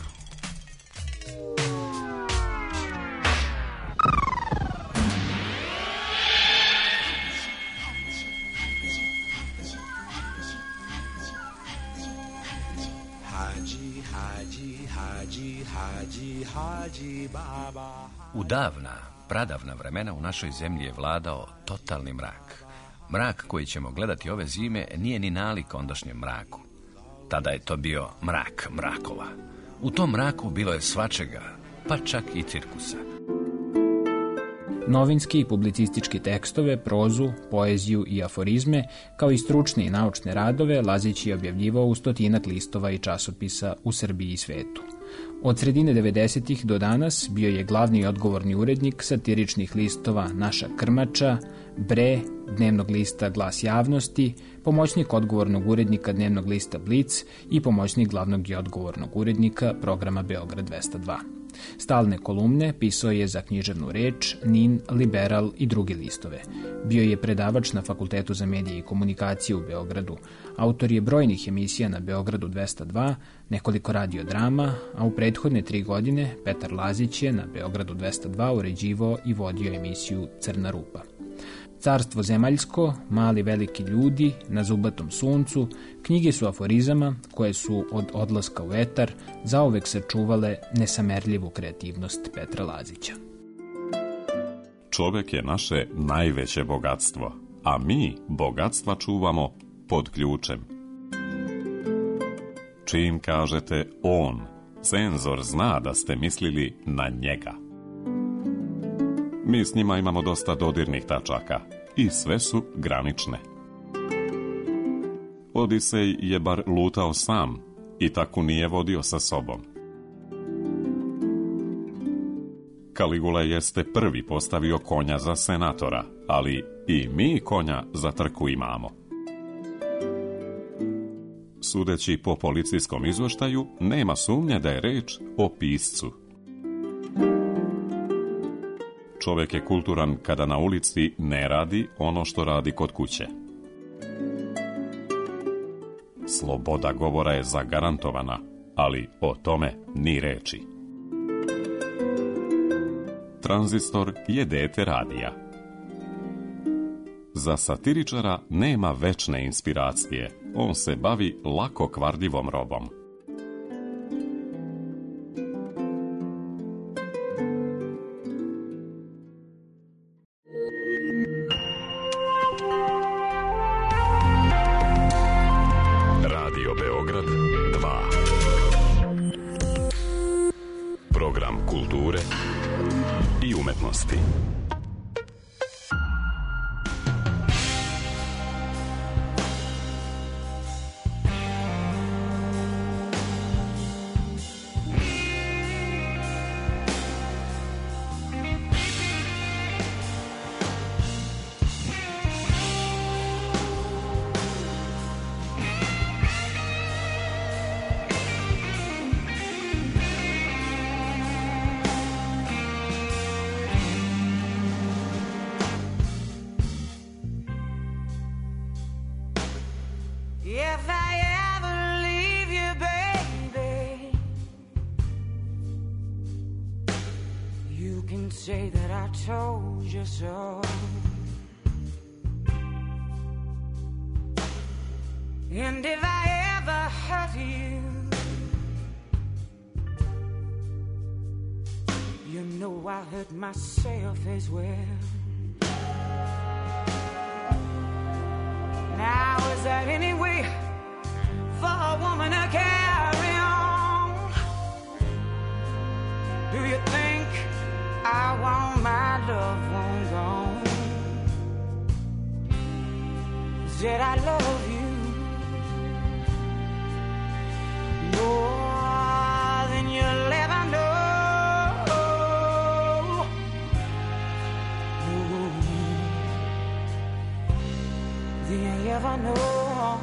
U davna, pradavna vremena u našoj zemlji je vladao totalni mrak. Mrak koji ćemo gledati ove zime nije ni nalik ondašnjem mraku. Tada je to bio mrak mrakova. U tom mraku bilo je svačega, pa čak i cirkusa. Novinski i publicistički tekstove, prozu, poeziju i aforizme, kao i stručne i naučne radove, Lazić je objavljivao u 100 listova i časopisa u Srbiji i svetu. Od sredine 90-ih do danas bio je glavni i odgovorni urednik satiričnih listova Naša krmača, Bre, dnevnog lista Glas javnosti, pomoćnik odgovornog urednika dnevnog lista Blic i pomoćnik glavnog i odgovornog urednika programa Beograd 202. Stalne kolumne pisao je za Književnu reč, NIN, Liberal i druge listove. Bio je predavač na Fakultetu za medije i komunikacije u Beogradu. Autor je brojnih emisija na Beogradu 202, nekoliko radiodrama, a u prethodne 3 godine Petar Lazić je na Beogradu 202 uređivao i vodio emisiju Crna rupa. Carstvo zemaljsko, Mali veliki ljudi, Na zubatom suncu, knjige su aforizama koje su od odlaska u etar zauvek sačuvale nesamerljivu kreativnost Petra Lazića. Čovek je naše najveće bogatstvo, a mi bogatstva čuvamo pod ključem. Čim kažete on, cenzor zna da ste mislili na njega. Mi s njima imamo dosta dodirnih tačaka i sve su granične. Odisej je bar lutao sam i tako nije vodio sa sobom. Kaligula jeste prvi postavio konja za senatora, ali i mi konja za trku imamo. Sudeći po policijskom izveštaju, nema sumnje da je reč o piscu. Čovjek je kulturan kada na ulici ne radi ono što radi kod kuće. Sloboda govora je zagarantovana, ali o tome ni reči. Tranzistor je dete radija. Za satiričara nema večne inspiracije, on se bavi lako kvarljivom robom. Radio Beograd 2. Program kulture i umetnosti. If I ever leave you, baby, you can say that I told you so. And if I ever hurt you, you know I hurt myself as well. Now is that any way for a woman to carry on? Do you think I want my loved one gone? Said I love you more than you'll ever know. Ooh, than you'll ever know.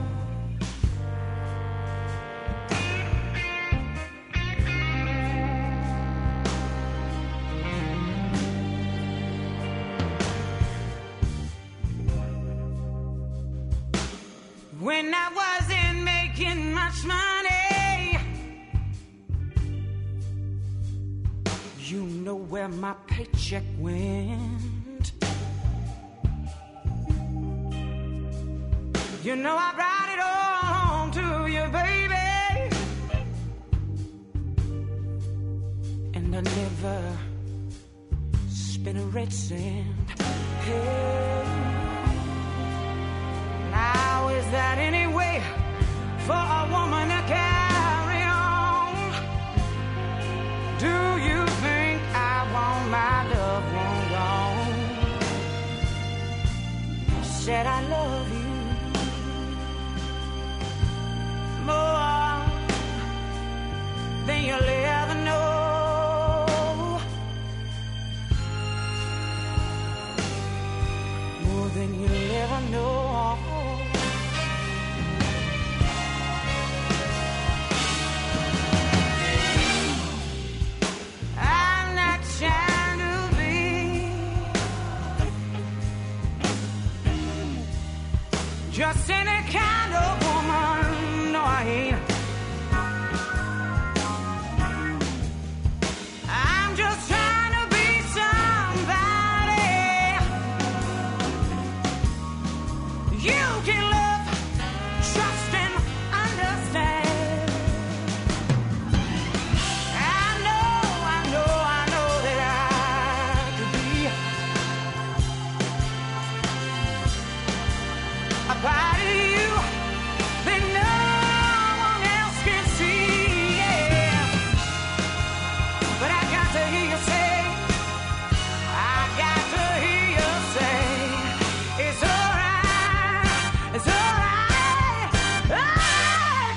When I wasn't making much money, you know where my paycheck went. You know I brought it all to you, baby, and I never spent a red cent. Hey. Now is that any way for a woman to carry on? Do you think I want my loved one gone? Said I love you more than you'll ever know. More than you'll ever know. Just any kind of woman, no I ain't. I'm just trying to be somebody you can love, trust and understand. I know that I could be a part of you that no one else can see, yeah. But I got to hear you say, it's alright, it's alright, alright.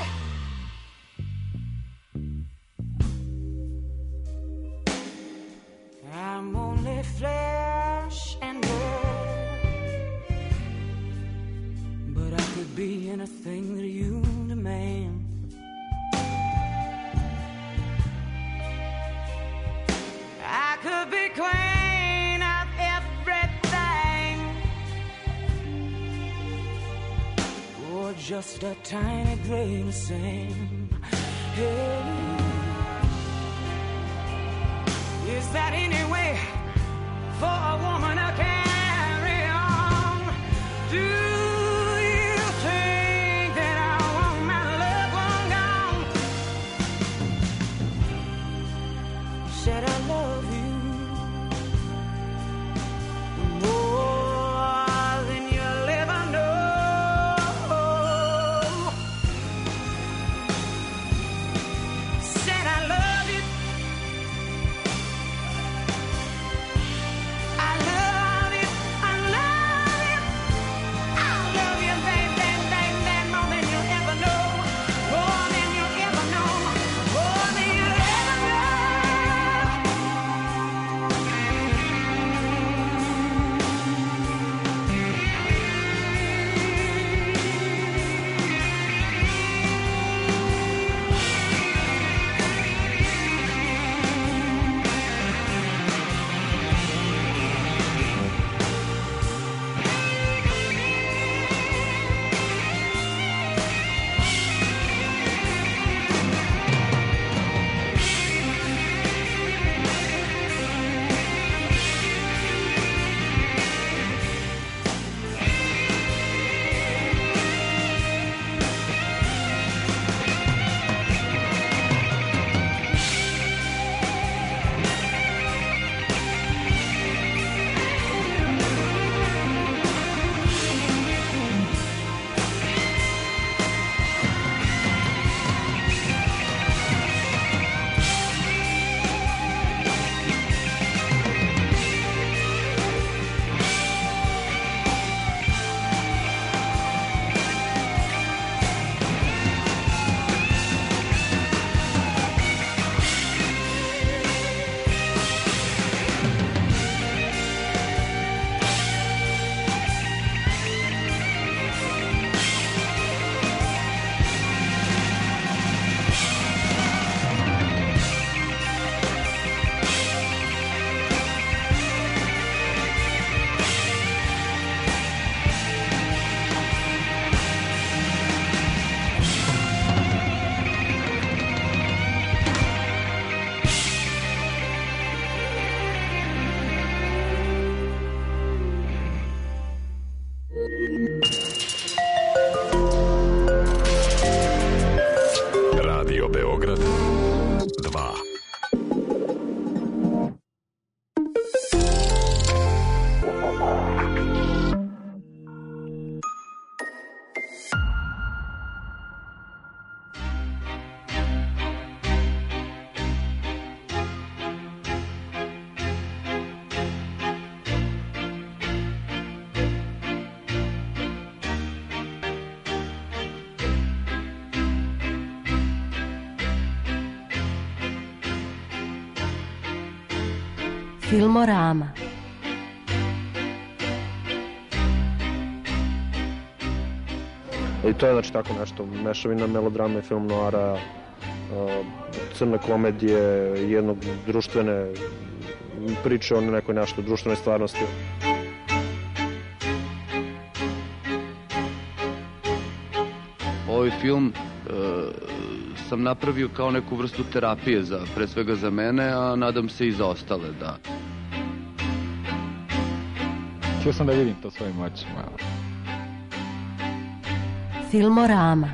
I'm only flesh and blood, but I could be anything that you demand. I could be queen of everything, or just a tiny grain of sand. Hey. Is that any way for a woman to carry on? Do you think that I want my loved one gone? Said I love you more than you'll ever know. Said I love you. I love you. I love you. I Filmorama. I to je znači tako nešto, mešavina melodrame, film noara, crne komedije, jednog društvene priče o nekoj našoj društvenoj stvarnosti. Ovaj film sam napravio kao neku vrstu terapije, pre svega za mene, a nadam se i za ostale, da. Htio sam da vidim to svojim očima. Filmorama.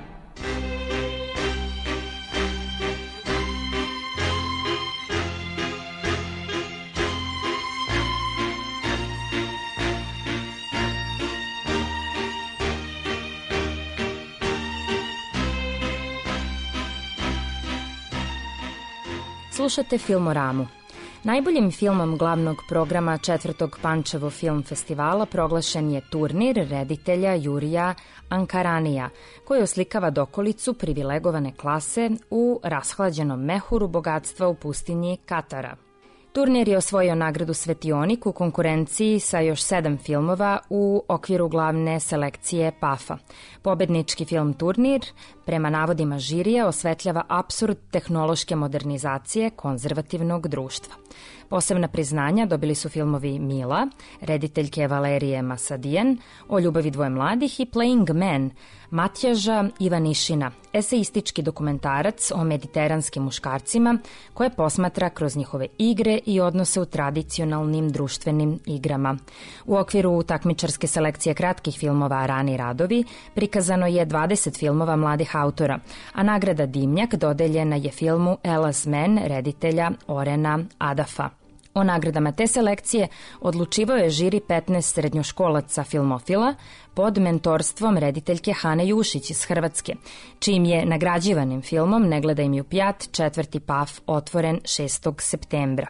Slušate Filmoramu. Najboljim filmom glavnog programa 4. Pančevo film festivala proglašen je Turnir reditelja Jurija Ankaranija, koji oslikava dokolicu privilegovane klase u rashlađenom mehuru bogatstva u pustinji Katara. Turnir je osvojio nagradu Svetionik u konkurenciji sa još 7 filmova u okviru glavne selekcije PAF-a. Pobednički film Turnir, prema navodima žirija, osvetljava apsurd tehnološke modernizacije konzervativnog društva. Posebna priznanja dobili su filmovi Mila, rediteljke Valerije Masadijan, O ljubavi dvoje mladih i Playing Man, Matjaža Ivanišina, eseistički dokumentarac o mediteranskim muškarcima koje posmatra kroz njihove igre i odnose u tradicionalnim društvenim igrama. U okviru takmičarske selekcije kratkih filmova Rani radovi prikazano je 20 filmova mladih autora, a nagrada Dimnjak dodeljena je filmu Elas Men reditelja Orena Adafa. O nagradama te selekcije odlučivao je žiri 15 srednjoškolaca filmofila pod mentorstvom rediteljke Hane Jušić iz Hrvatske, čijim je nagrađivanim filmom Ne gledaj mi u pjat 4. PAF otvoren 6. septembra.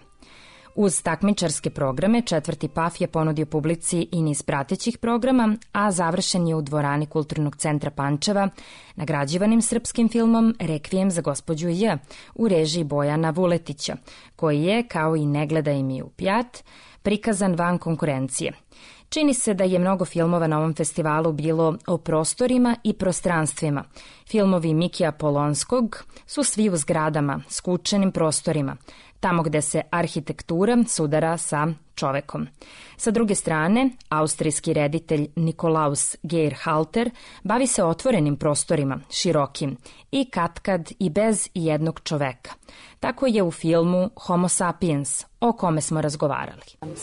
Uz takmičarske programe, 4. PAF je ponudio publici i niz pratećih programa, a završen je u dvorani Kulturnog centra Pančeva nagrađivanim srpskim filmom Rekvijem za gospođu J u režiji Bojana Vuletića, koji je, kao i Ne gledaj mi u pjat, prikazan van konkurencije. Čini se da je mnogo filmova na ovom festivalu bilo o prostorima i prostranstvima. Filmovi Mikija Polonskog su svi u zgradama, skučenim prostorima, tamo gde se arhitektura sudara sa čovekom. Sa druge strane, austrijski reditelj Nikolaus Geirhalter bavi se otvorenim prostorima, širokim, i katkad i bez jednog čoveka. Tako je u filmu Homo sapiens, o kome smo razgovarali.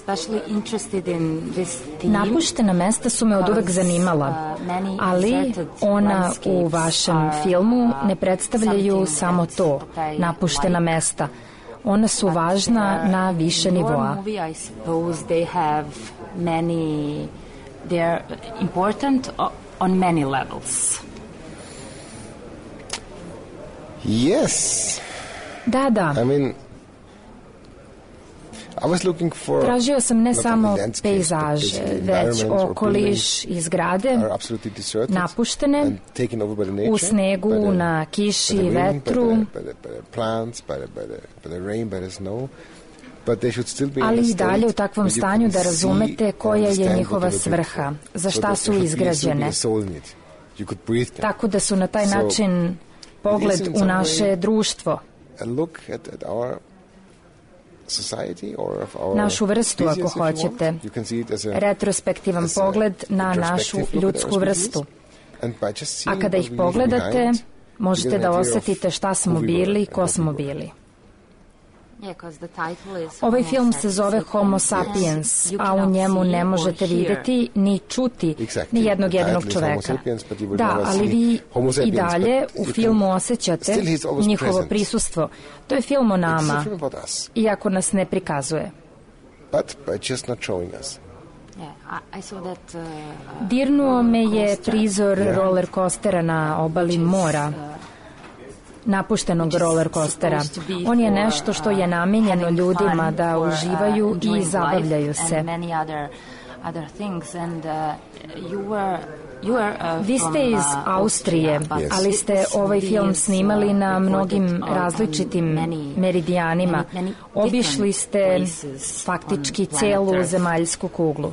Napuštena mesta su me oduvek zanimala, ali ona u vašem filmu ne predstavljaju samo to, napuštena mesta. Ona su važna na više nivoa. They are important on many levels. Yes. Da. I mean, tražio sam ne samo pejzaže, već okoliš i zgrade, napuštene, u snegu, na kiši i vetru, ali i dalje u takvom stanju da razumete koja je njihova svrha, za šta su izgrađene, tako da su na taj način pogled u naše društvo, našu vrstu, ako hoćete, retrospektivan pogled na našu ljudsku vrstu. A kada ih pogledate, možete da osetite šta smo bili i ko smo bili. Ovaj film se zove Homo sapiens, a u njemu ne možete videti ni čuti ni jednog jedinog čoveka. Da, ali vi i dalje u filmu osjećate njihovo prisustvo. To je film o nama, iako nas ne prikazuje. Dirnuo me je prizor roller coastera na obali mora, napuštenog roller coastera. On je nešto što je namenjeno ljudima da uživaju i zabavljaju se. Vi ste iz Austrije, ali ste ovaj film snimali na mnogim različitim meridijanima. Obišli ste faktički celu zemaljsku kuglu.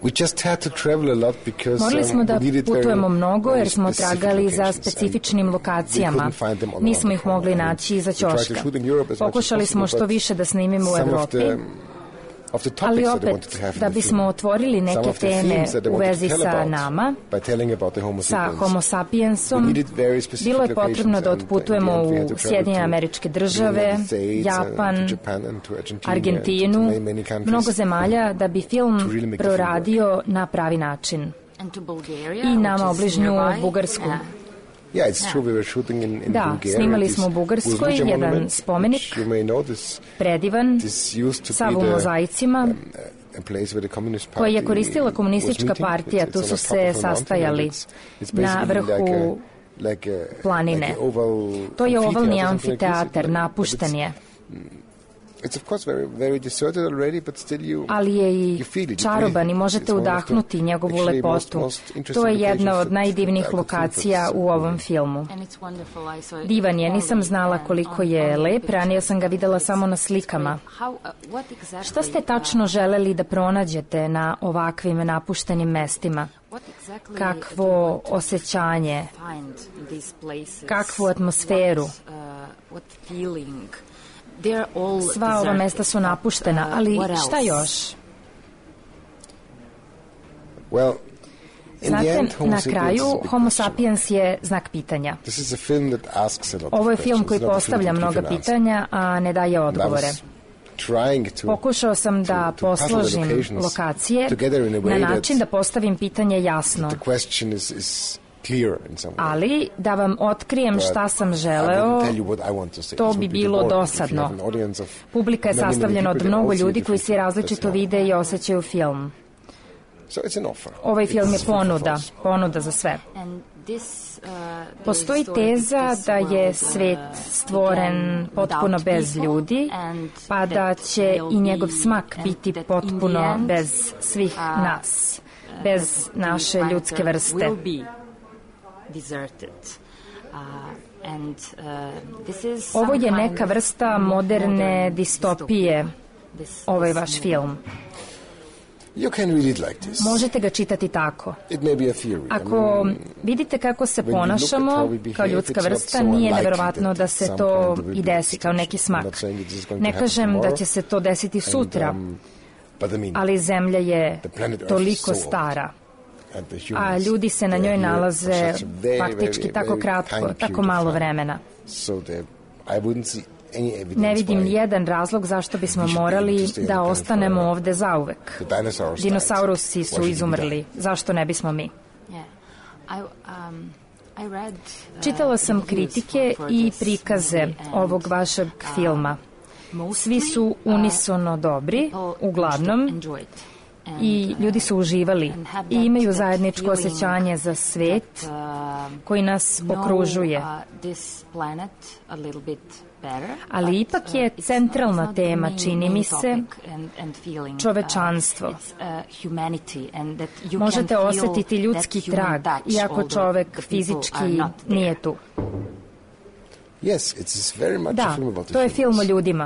Morali smo da putujemo mnogo jer smo tragali za specifičnim lokacijama. Nismo ih mogli naći iza ćoška. Pokušali smo što više da snimimo u Evropi, ali opet, da bismo otvorili neke teme u vezi sa nama, sa Homo sapiensom, bilo je potrebno da otputujemo u Sjedinjene Američke Države, Japan, Argentinu, mnogo zemalja da bi film proradio na pravi način. I nama obližnju Bugarsku. Da, snimali smo u Bugarskoj jedan spomenik, predivan, sav u mozaicima, koji je koristila komunistička partija. Tu su se sastajali na vrhu planine. To je ovalni amfiteatar, napušten je. Ali je i čaroban i možete udahnuti njegovu lepotu. To je jedna od najdivnijih lokacija u ovom filmu. Divan je, nisam znala koliko je lep, ranije sam ga videla samo na slikama. Šta ste tačno želeli da pronađete na ovakvim napuštenim mestima? Kakvo osjećanje? Kakvu atmosferu? Sva ova mesta su napuštena, ali šta još? Znate, na kraju Homo sapiens je znak pitanja. Ovo je film koji postavlja mnoga pitanja, a ne daje odgovore. Pokušao sam da posložim lokacije na način da postavim pitanje jasno. Ali, da vam otkrijem šta sam želeo, to bi bilo dosadno. Publika je sastavljena od mnogo ljudi koji se različito vide i osjećaju film. Ovaj film je ponuda za sve. Postoji teza da je svet stvoren potpuno bez ljudi, pa da će i njegov smak biti potpuno bez svih nas, bez naše ljudske vrste. Ovo je neka vrsta moderne distopije, ovaj vaš film. Možete ga čitati tako. Ako vidite kako se ponašamo kao ljudska vrsta, nije neverovatno da se to i desi kao neki smak. Ne kažem da će se to desiti sutra, ali Zemlja je toliko stara, a ljudi se na njoj nalaze faktički tako kratko, tako malo vremena. Ne vidim nijedan razlog zašto bismo morali da ostanemo ovde zauvek. Dinosaurusi su izumrli, zašto ne bismo mi? Čitala sam kritike i prikaze ovog vašeg filma. Svi su unisono dobri, uglavnom, i ljudi su uživali i imaju zajedničko osjećanje za svet koji nas okružuje. Ali ipak je centralna tema, čini mi se, čovečanstvo. Možete osjetiti ljudski trag, iako čovek fizički nije tu. Da, to je film o ljudima.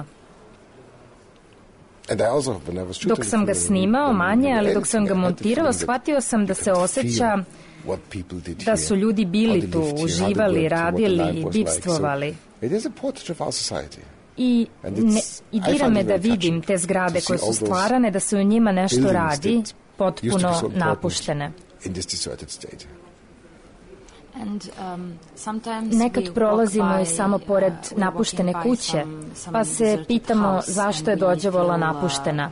Dok sam ga snimao manje, ali dok sam ga montirao, shvatio sam da se osjeća da su ljudi bili tu, uživali, radili, bivstvovali. I dira me da vidim te zgrade koje su stvarane, da se u njima nešto radi, potpuno napuštene. Nekad prolazimo i samo pored napuštene kuće, pa se pitamo zašto je dođavola napuštena.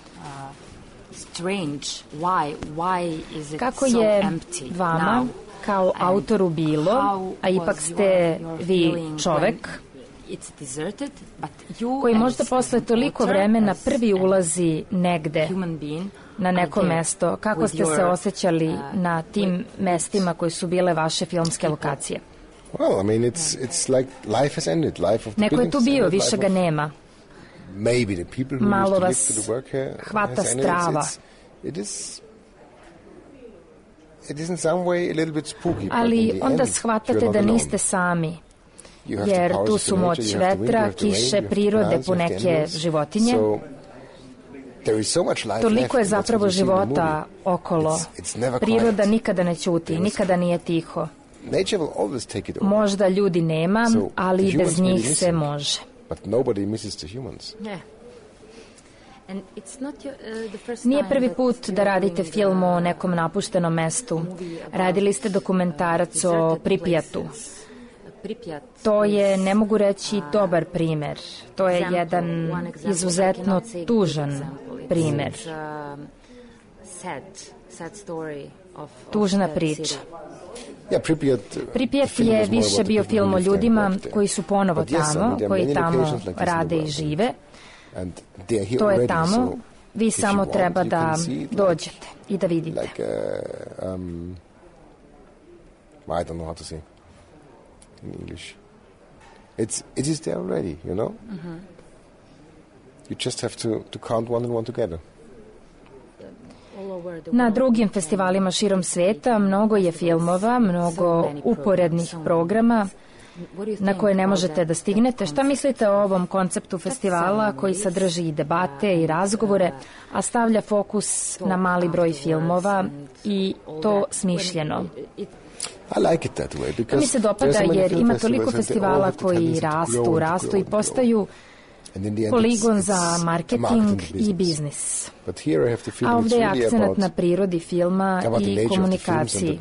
Kako je vama, kao autoru bilo, a ipak ste vi čovek, koji možda posle toliko vremena prvi ulazi negde, na neko mesto, kako ste se osjećali na tim mestima koji su bile vaše filmske lokacije? Neko je tu bio, više ga nema. Malo vas hvata strava. it is in some way a little bit spooky. But in Ali the onda end, shvatate you're da not niste alone. sami, You have the jer powers tu of the su nature, moć you have the wind, you vetra, have the rain, kiše, you have the prirode, plants, po you have the neke animals. životinje. So, there is so much life Toliko je left, and that's zapravo what you see in the života movie. okolo. It's never Priroda quiet. nikada ne ćuti, nikada nije tiho. Nature will always take it over. Možda ljudi nema, So, ali the bez humans may be njih se missing. može. But nobody misses the humans. Nije prvi put da radite film o nekom napuštenom mestu. Radili ste dokumentarac o Pripjatu. To je, ne mogu reći, dobar primer. To je jedan izuzetno tužan primer. Tužna priča. Pripjat je više bio film o ljudima koji su ponovo tamo, koji tamo rade i žive. To je tamo, vi samo treba da dođete i da vidite. I don't know how to say in English. It is there already, you know? You just have to count one and one together. Na drugim festivalima širom sveta mnogo je filmova, mnogo uporednih programa na koje ne možete da stignete. Šta mislite o ovom konceptu festivala koji sadrži i debate i razgovore, a stavlja fokus na mali broj filmova i to smišljeno? Mi se dopada jer ima toliko festivala koji rastu i postaju poligon za marketing i biznis. A ovdje je akcenat na prirodi filma i komunikaciji.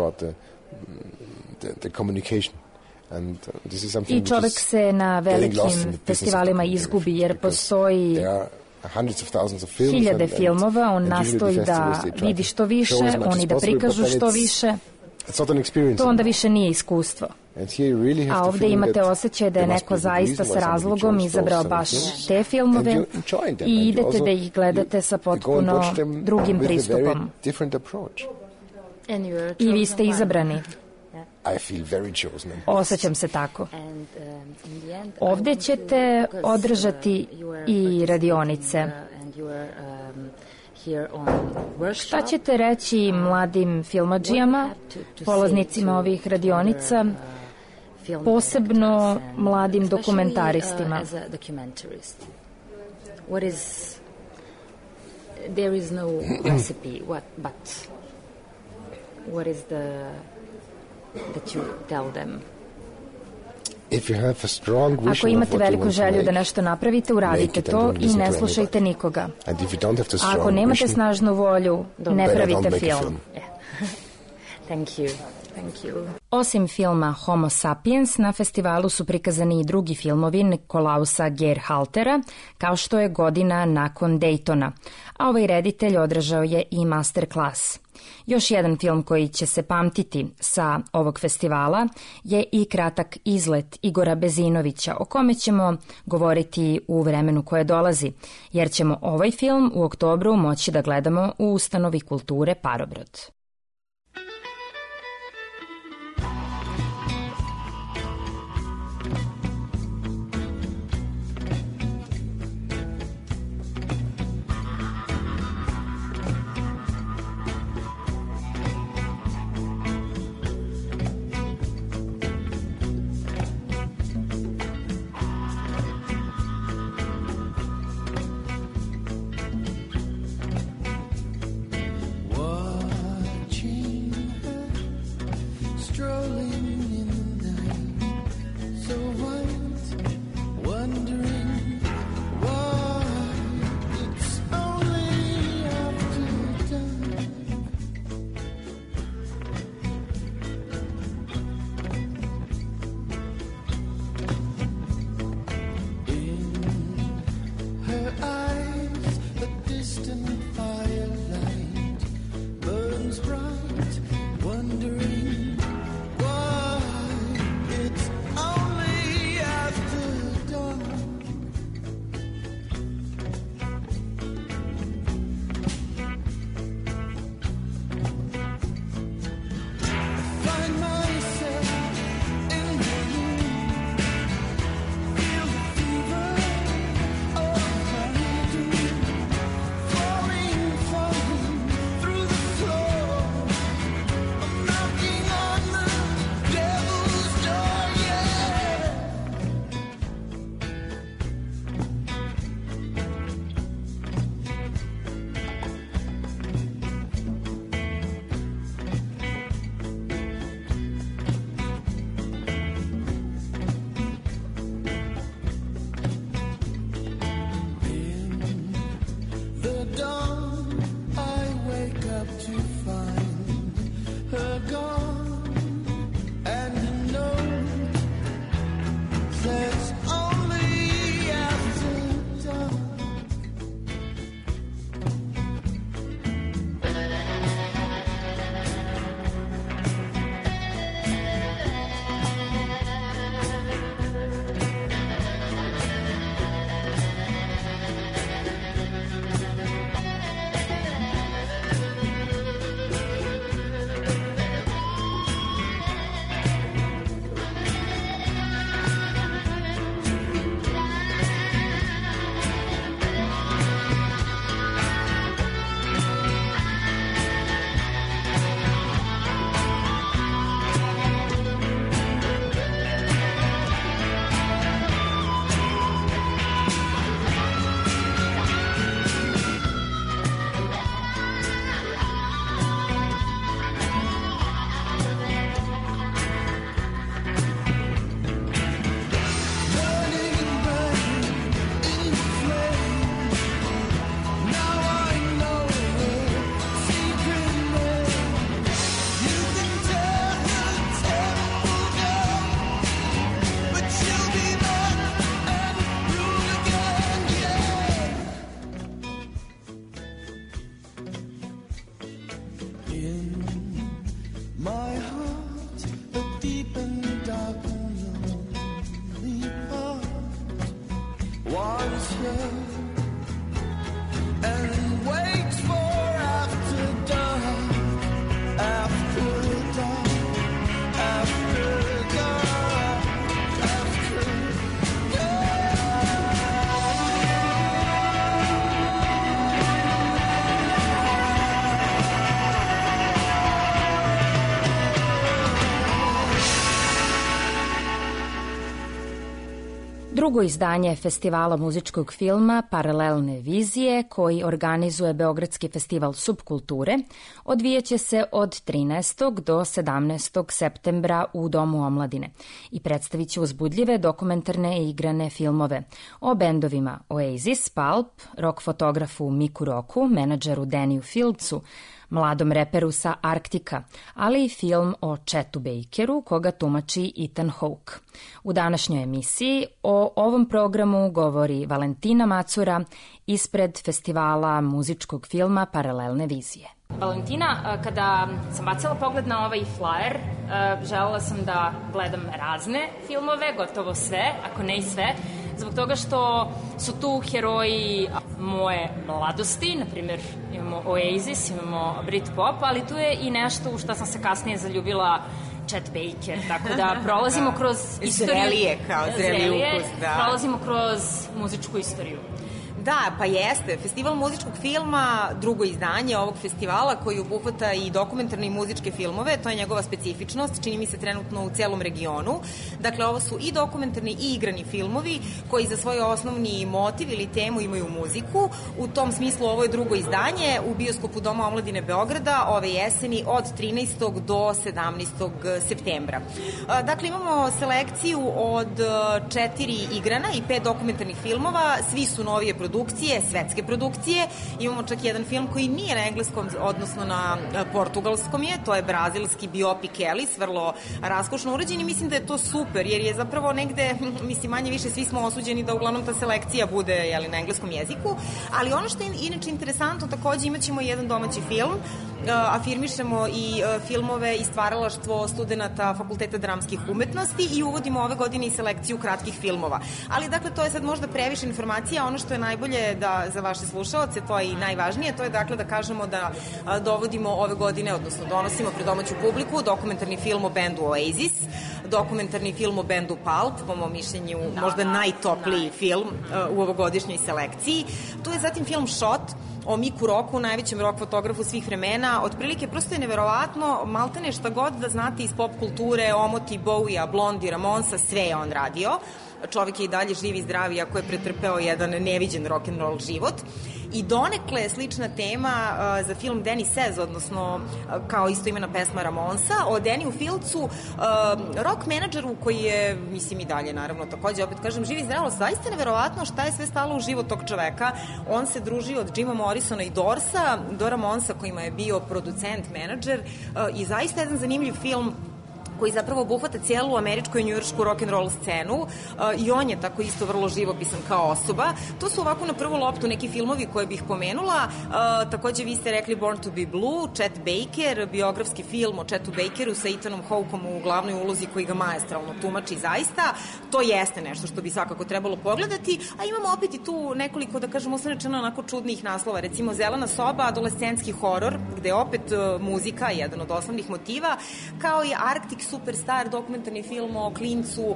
I čovjek se na velikim festivalima izgubi jer postoji hiljade filmova, on nastoji da vidi što više, oni da prikažu što više. To onda više nije iskustvo. A ovdje imate osjećaj da je neko zaista sa razlogom izabrao baš te filmove i idete da ih gledate sa potpuno drugim pristupom. I vi ste izabrani. Osjećam se tako. Ovdje ćete održati i radionice. Šta ćete reći mladim filmadžijama, polaznicima ovih radionica, posebno mladim dokumentaristima? There is no recipe, but what is that you tell them? Ako imate veliku želju da nešto napravite, uradite to i ne slušajte nikoga. A ako nemate snažnu volju, ne pravite film. Thank you. Osim filma Homo sapiens, na festivalu su prikazani i drugi filmovi Nikolausa Gerhaltera, kao što je Godina nakon Daytona, a ovaj reditelj održao je i masterclass. Još jedan film koji će se pamtiti sa ovog festivala je i kratak izlet Igora Bezinovića, o kome ćemo govoriti u vremenu koje dolazi, jer ćemo ovaj film u oktobru moći da gledamo u Ustanovi kulture Parobrod. is here and waits for after dark, after dark, after dark, after Drugo izdanje Festivala muzičkog filma Paralelne vizije, koji organizuje Beogradski festival subkulture, odvijeće se od 13. do 17. septembra u Domu omladine i predstavit će uzbudljive dokumentarne i igrane filmove o bendovima Oasis, Pulp, rock fotografu Miku Roku, menadžeru Daniju Fieldsu, mladom reperu sa Arktika, ali i film o Chetu Bakeru, koga tumači Ethan Hawke. U današnjoj emisiji o ovom programu govori Valentina Macura ispred Festivala muzičkog filma Paralelne vizije. Valentina, kada sam bacila pogled na ovaj flyer, želela sam da gledam razne filmove, gotovo sve, ako ne i sve, zbog toga što su tu heroji moje mladosti, na primjer imamo Oasis, imamo Britpop, ali tu je i nešto u što sam se kasnije zaljubila, Chet Baker, tako da prolazimo kroz istoriju. Zrelije, kao zreli ukus, da. Prolazimo kroz muzičku istoriju. Da, pa jeste. Festival muzičkog filma, drugo izdanje ovog festivala koji obuhvata i dokumentarne i muzičke filmove, to je njegova specifičnost, čini mi se trenutno u celom regionu. Dakle, ovo su i dokumentarni i igrani filmovi koji za svoj osnovni motiv ili temu imaju muziku. U tom smislu ovo je drugo izdanje u bioskopu Doma omladine Beograda ove jeseni od 13. do 17. septembra. Dakle, imamo selekciju od 4 igrana i 5 dokumentarnih filmova, svi su novije produkcije, svetske produkcije. Imamo čak jedan film koji nije na engleskom, odnosno na portugalskom je, to je brazilski biopik Alice, vrlo raskošno urađen i mislim da je to super, jer je zapravo negde, mislim, manje više svi smo osuđeni da uglavnom ta selekcija bude na engleskom jeziku, ali ono što je inače interesantno, takođe imat ćemo jedan domaći film, afirmišemo i filmove i stvaralaštvo studenta Fakulteta dramskih umetnosti i uvodimo ove godine i selekciju kratkih filmova. Ali dakle, to je sad možda previše informacija, ono što je najbolje da za vaše slušaoce, to je i najvažnije, to je dakle da kažemo da dovodimo ove godine, odnosno donosimo pred domaću publiku dokumentarni film o bendu Oasis, dokumentarni film o bendu Pulp, po mom mišljenju možda najtopliji film u ovogodišnjoj selekciji. Tu je zatim film Shot o Miku Roku, najvećem rock fotografu svih vremena. Otprilike, prosto je neverovatno, maltene šta god da znate iz pop kulture, Omoti, Bowija, Blondi, Ramonsa, sve je on radio. Čovjek je i dalje živ i zdrav, iako je pretrpeo jedan neviđen rock'n'roll život. I donekle slična tema za film Danny Says, odnosno kao isto imena pesma Ramonsa, o Daniju Fieldsu, rock menadžeru koji je, mislim i dalje naravno takođe, opet kažem, živi zdravo, zaista neverovatno šta je sve stalo u život tog čoveka. On se družio od Jima Morrisona i Dorsa, do Ramonsa kojima je bio producent, menadžer i zaista jedan zanimljiv film koji zapravo obuhvata cijelu američku i njujoršku rock'n'roll scenu i on je tako isto vrlo živopisan kao osoba. To su ovako na prvu loptu neki filmovi koje bih pomenula. Takođe vi ste rekli Born to be Blue, Chet Baker, biografski film o Chetu Bakeru sa Ethanom Hawkeom u glavnoj ulozi koji ga maestralno tumači zaista. To jeste nešto što bi svakako trebalo pogledati, a imamo opet i tu nekoliko, da kažem, uslovno onako čudnih naslova. Recimo Zelena soba, adolescentski horor, gde je opet muzika jedan od osnovnih motiva, kao i Arctic Superstar, dokumentarni film o klincu,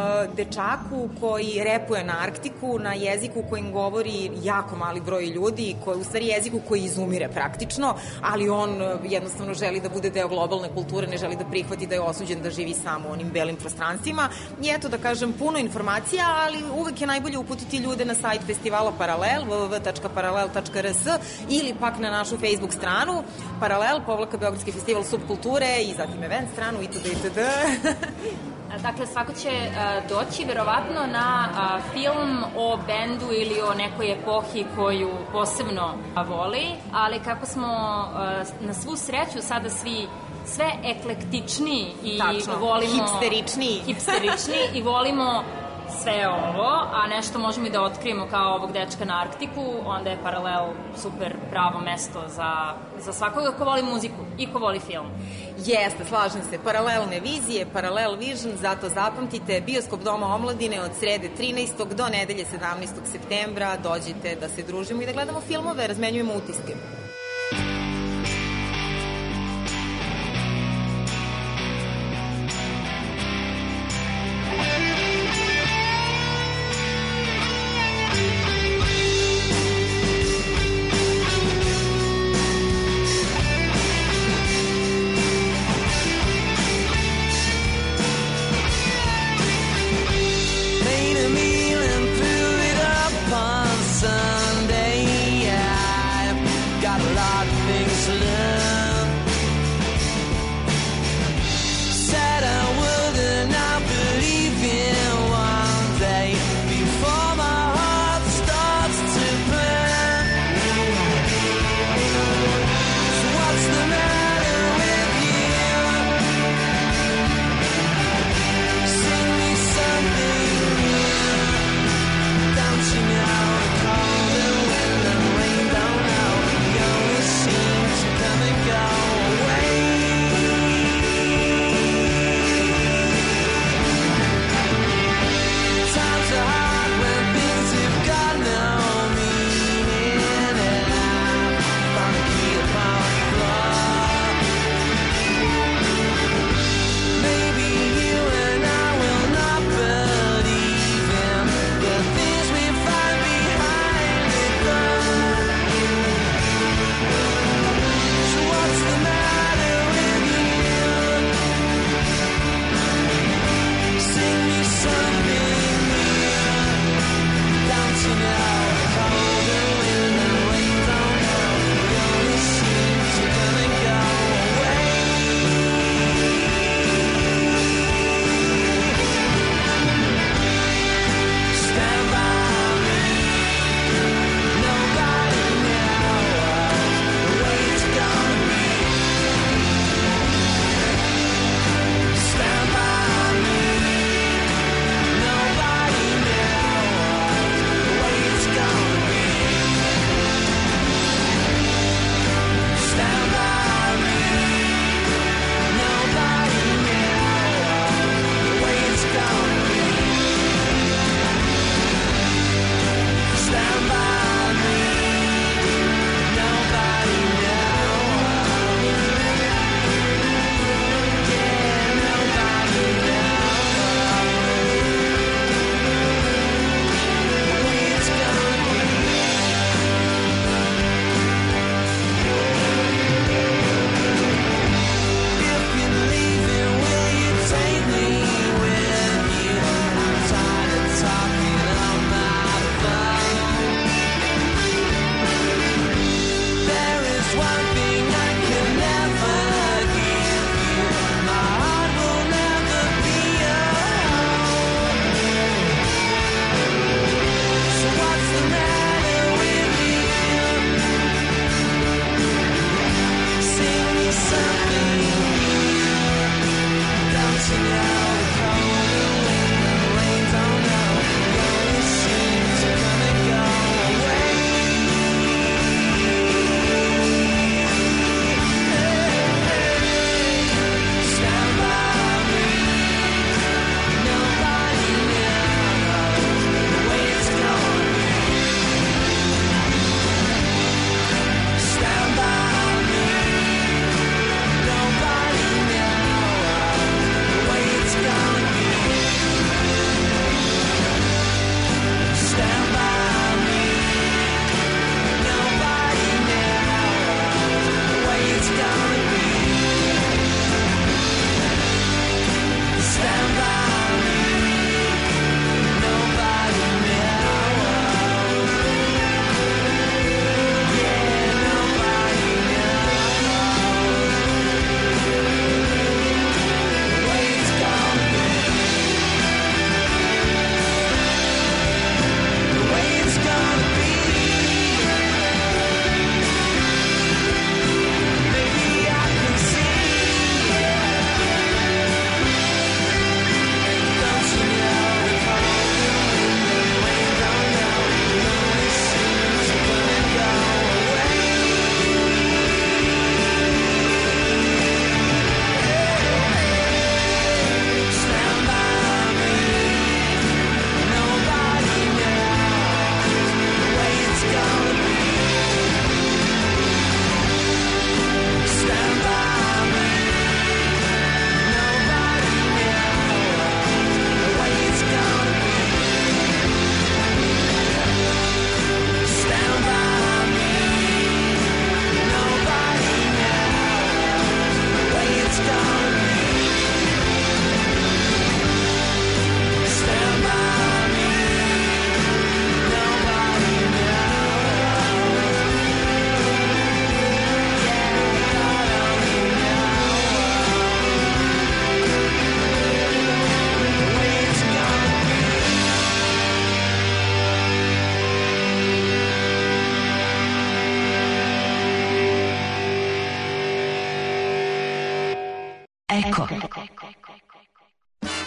dečaku koji repuje na Arktiku, na jeziku kojim govori jako mali broj ljudi, u stvari jeziku koji izumire praktično, ali on jednostavno želi da bude deo globalne kulture, ne želi da prihvati da je osuđen da živi samo u onim belim prostranstvima. I eto, da kažem, puno informacija, ali uvek je najbolje uputiti ljude na sajt festivala Paralel, www.paralel.rs ili pak na našu Facebook stranu Paralel, Beogradski festival subkulture i zatim event stranu itd. Dakle, svako će doći verovatno na film o bendu ili o nekoj epohi koju posebno voli, ali kako smo na svu sreću sada svi sve eklektični i volimo hipsterični i volimo sve ovo, a nešto možemo i da otkrijemo kao ovog dečka na Arktiku, onda je Paralel super pravo mesto za svakoga ko voli muziku i ko voli film. Jeste, slažem se. Paralelne vizije, Paralel Vision, zato zapamtite, Bioskop Doma omladine od srede 13. do nedelje 17. septembra. Dođite da se družimo i da gledamo filmove, razmenjujemo utiske. Got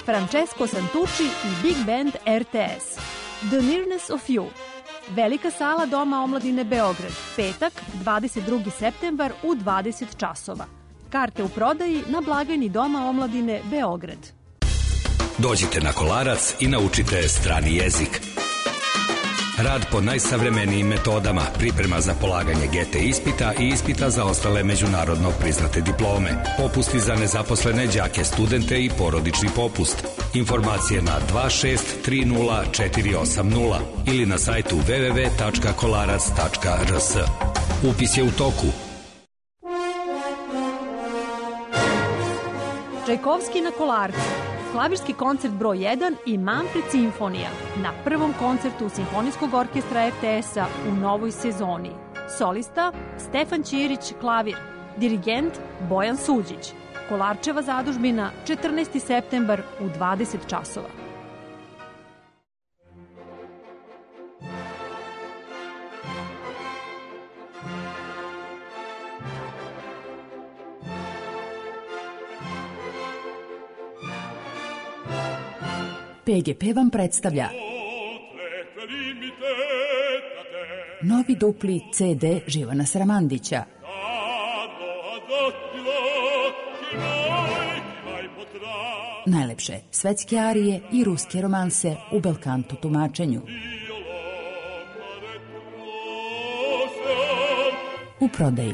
Francesco Santucci i Big Band RTS. The Nearness of You. Velika sala Doma omladine Beograd, petak, 22. septembar u 20 časova. Karte u prodaji na blagajni Doma omladine Beograd. Dođite na Kolarac i naučite strani jezik. Rad po najsavremenijim metodama, priprema za polaganje GT ispita i ispita za ostale međunarodno priznate diplome, popusti za nezaposlene đake, studente i porodični popust. Informacije na 2630 ili na sajtu www.kolarac.rs. Upis je u toku. Čajkovski na Kolarcu. Klavirski koncert broj 1 i Manfred simfonija na prvom koncertu Simfonijskog orkestra RTS-a u novoj sezoni. Solista Stefan Ćirić, klavir. Dirigent Bojan Suđić. Kolarčeva zadužbina, 14. septembar u 20 časova. PGP vam predstavlja novi dupli CD Živana Sramandića. Najlepše svetske arije i ruske romanse u belkanto tumačenju. U prodaji.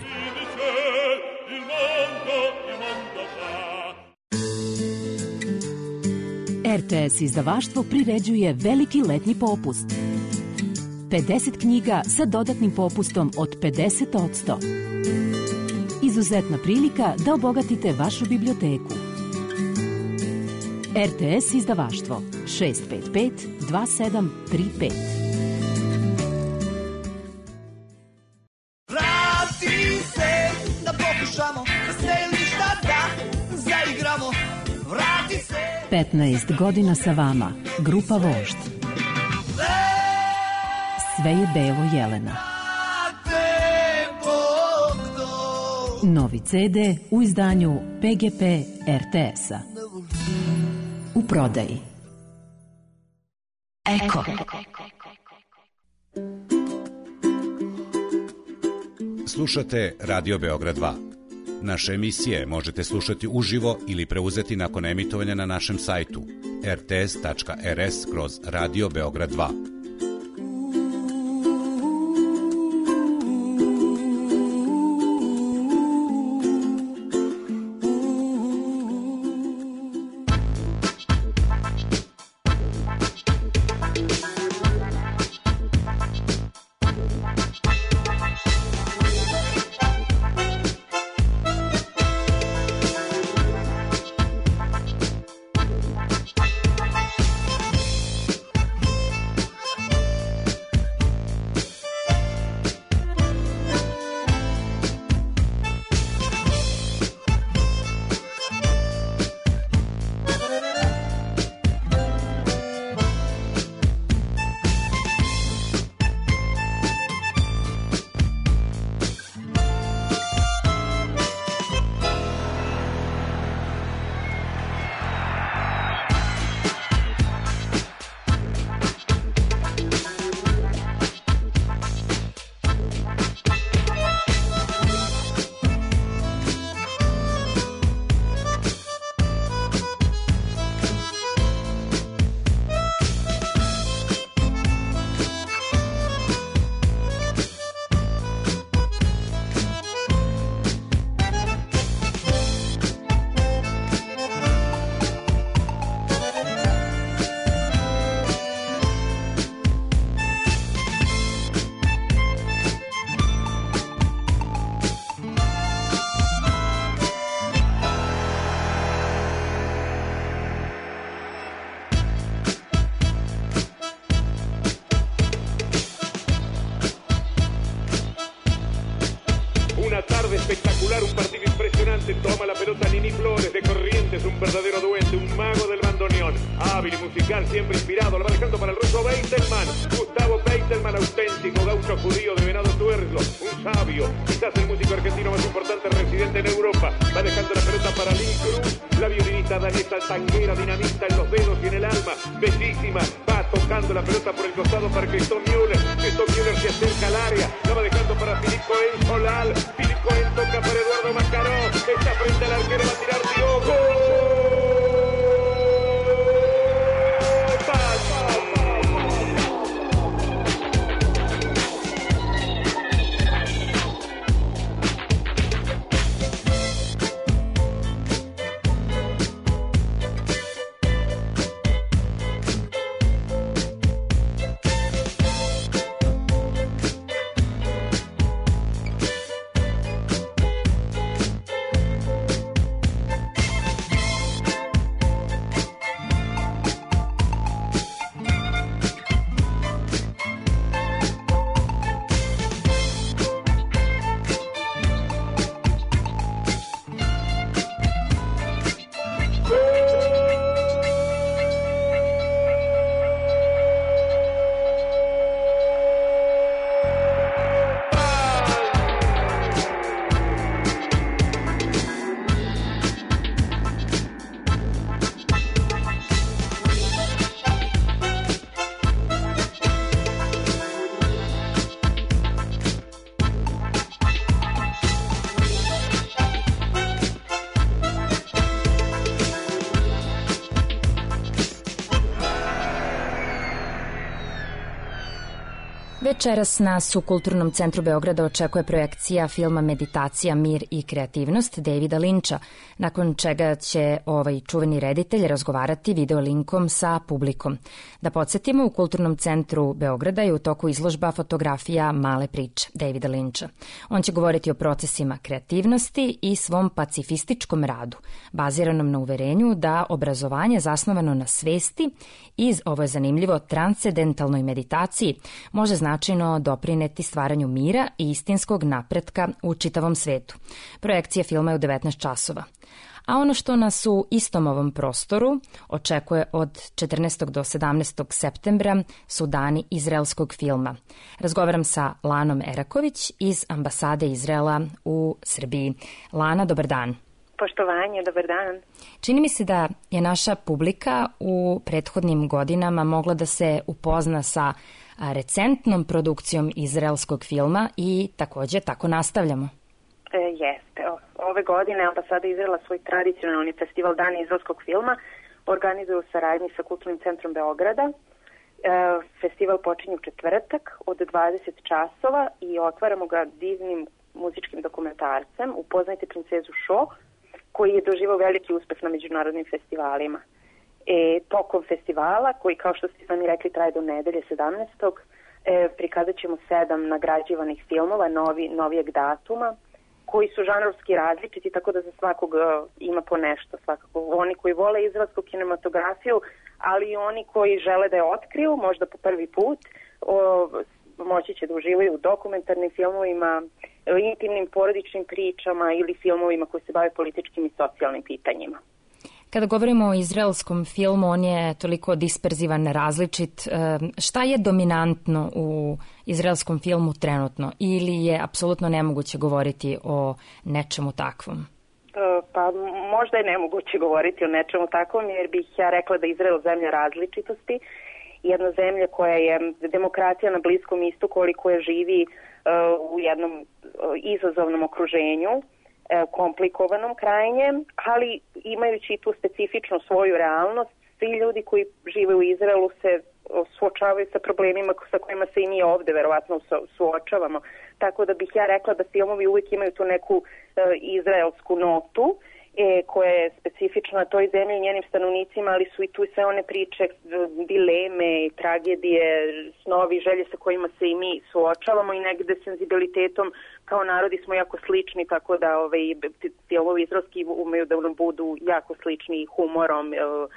RTS izdavaštvo priređuje veliki letnji popust. 50 knjiga sa dodatnim popustom od 50%. Izuzetna prilika da obogatite vašu biblioteku. RTS izdavaštvo 655 2735. Vrati se, da pokušamo, da selišta da zaigramo. Vrati se. 15 godina sa vama, grupa Vožd. Sve je belo Jelena. Novi CD u izdanju PGP RTS-a. U prodaji. Eko. Slušate Radio Beograd 2. Naše emisije možete slušati uživo ili preuzeti nakon emitovanja na našem sajtu rts.rs/Radio Beograd 2. inspirado, la va dejando para el ruso Beitelman. Gustavo Beitelman, auténtico gaucho judío de Venado Tuerlo, un sabio, quizás el músico argentino más importante residente en Europa. Va dejando la pelota para Lili Cruz, la violinista danesa tanguera, dinamita en los dedos y en el alma, bellísima, va tocando la pelota por el costado para Christoph Müller. Christoph Müller se acerca al área, la va dejando para Philippe Cohen Solal. Philippe Cohen toca para Eduardo Macaró, está frente al arquero, va a tirar Diogo. Večeras nas u Kulturnom centru Beograda očekuje projekcija filma Meditacija, mir i kreativnost Davida Lyncha, nakon čega će ovaj čuveni reditelj razgovarati video linkom sa publikom. Da podsjetimo, u Kulturnom centru Beograda je u toku izložba fotografija Male priče Davida Lyncha. On će govoriti o procesima kreativnosti i svom pacifističkom radu, baziranom na uverenju da obrazovanje zasnovano na svesti i, ovo je zanimljivo, transcendentalnoj meditaciji može značajno doprineti stvaranju mira i istinskog napretka u čitavom svetu. Projekcija filma je u 19 časova. A ono što nas u istom ovom prostoru očekuje od 14. do 17. septembra su dani izraelskog filma. Razgovaram sa Lanom Eraković iz ambasade Izraela u Srbiji. Lana, dobar dan. Poštovanje, dobar dan. Čini mi se da je naša publika u prethodnim godinama mogla da se upozna sa recentnom produkcijom izraelskog filma i takođe tako nastavljamo. Jeste. Ove godine ambasada Izraela svoj tradicionalni festival Dani izraelskog filma organizuje u saradnji sa Kulturnim centrom Beograda. Festival počinje u četvrtak od 20 časova i otvaramo ga divnim muzičkim dokumentarcem Upoznajte princezu Šo, koji je doživao veliki uspeh na međunarodnim festivalima. Tokom festivala, koji kao što ste sami rekli traje do nedelje 17. Prikazat ćemo 7 nagrađivanih filmova novijeg datuma, koji su žanrovski različiti, tako da za svakog ima po nešto. Svakako oni koji vole izraelsku kinematografiju, ali i oni koji žele da je otkriju, možda po prvi put, moći će da uživaju u dokumentarnim filmovima, intimnim porodičnim pričama ili filmovima koji se bave političkim i socijalnim pitanjima. Kada govorimo o izraelskom filmu, on je toliko disperzivan, različit. Šta je dominantno u izraelskom filmu trenutno ili je apsolutno nemoguće govoriti o nečemu takvom? Pa možda je nemoguće govoriti o nečemu takvom, jer bih ja rekla da je Izrael zemlja različitosti, jedna zemlja koja je demokracija na Bliskom istoku, ali koja živi u jednom izazovnom okruženju, komplikovanom krajnje, ali imajući tu specifičnu svoju realnost, svi ljudi koji žive u Izraelu se suočavaju sa problemima sa kojima se i mi ovde verovatno suočavamo. Tako da bih ja rekla da filmovi uvijek imaju tu neku izraelsku notu koja je specifična toj zemlji i njenim stanovnicima, ali su i tu sve one priče, dileme, tragedije, snovi, želje sa kojima se i mi suočavamo i negde senzibilitetom kao narodi smo jako slični, tako da filmovi izraelski umeju da nam budu jako slični humorom,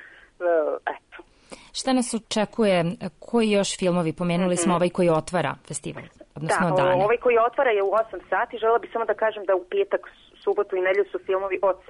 eto. Šta nas očekuje? Koji još filmovi? Pomenuli smo ovaj koji otvara festival, odnosno dane. Ovaj koji otvara je u 8 sati. Žela bih samo da kažem da u petak subotu i nedelju su filmovi od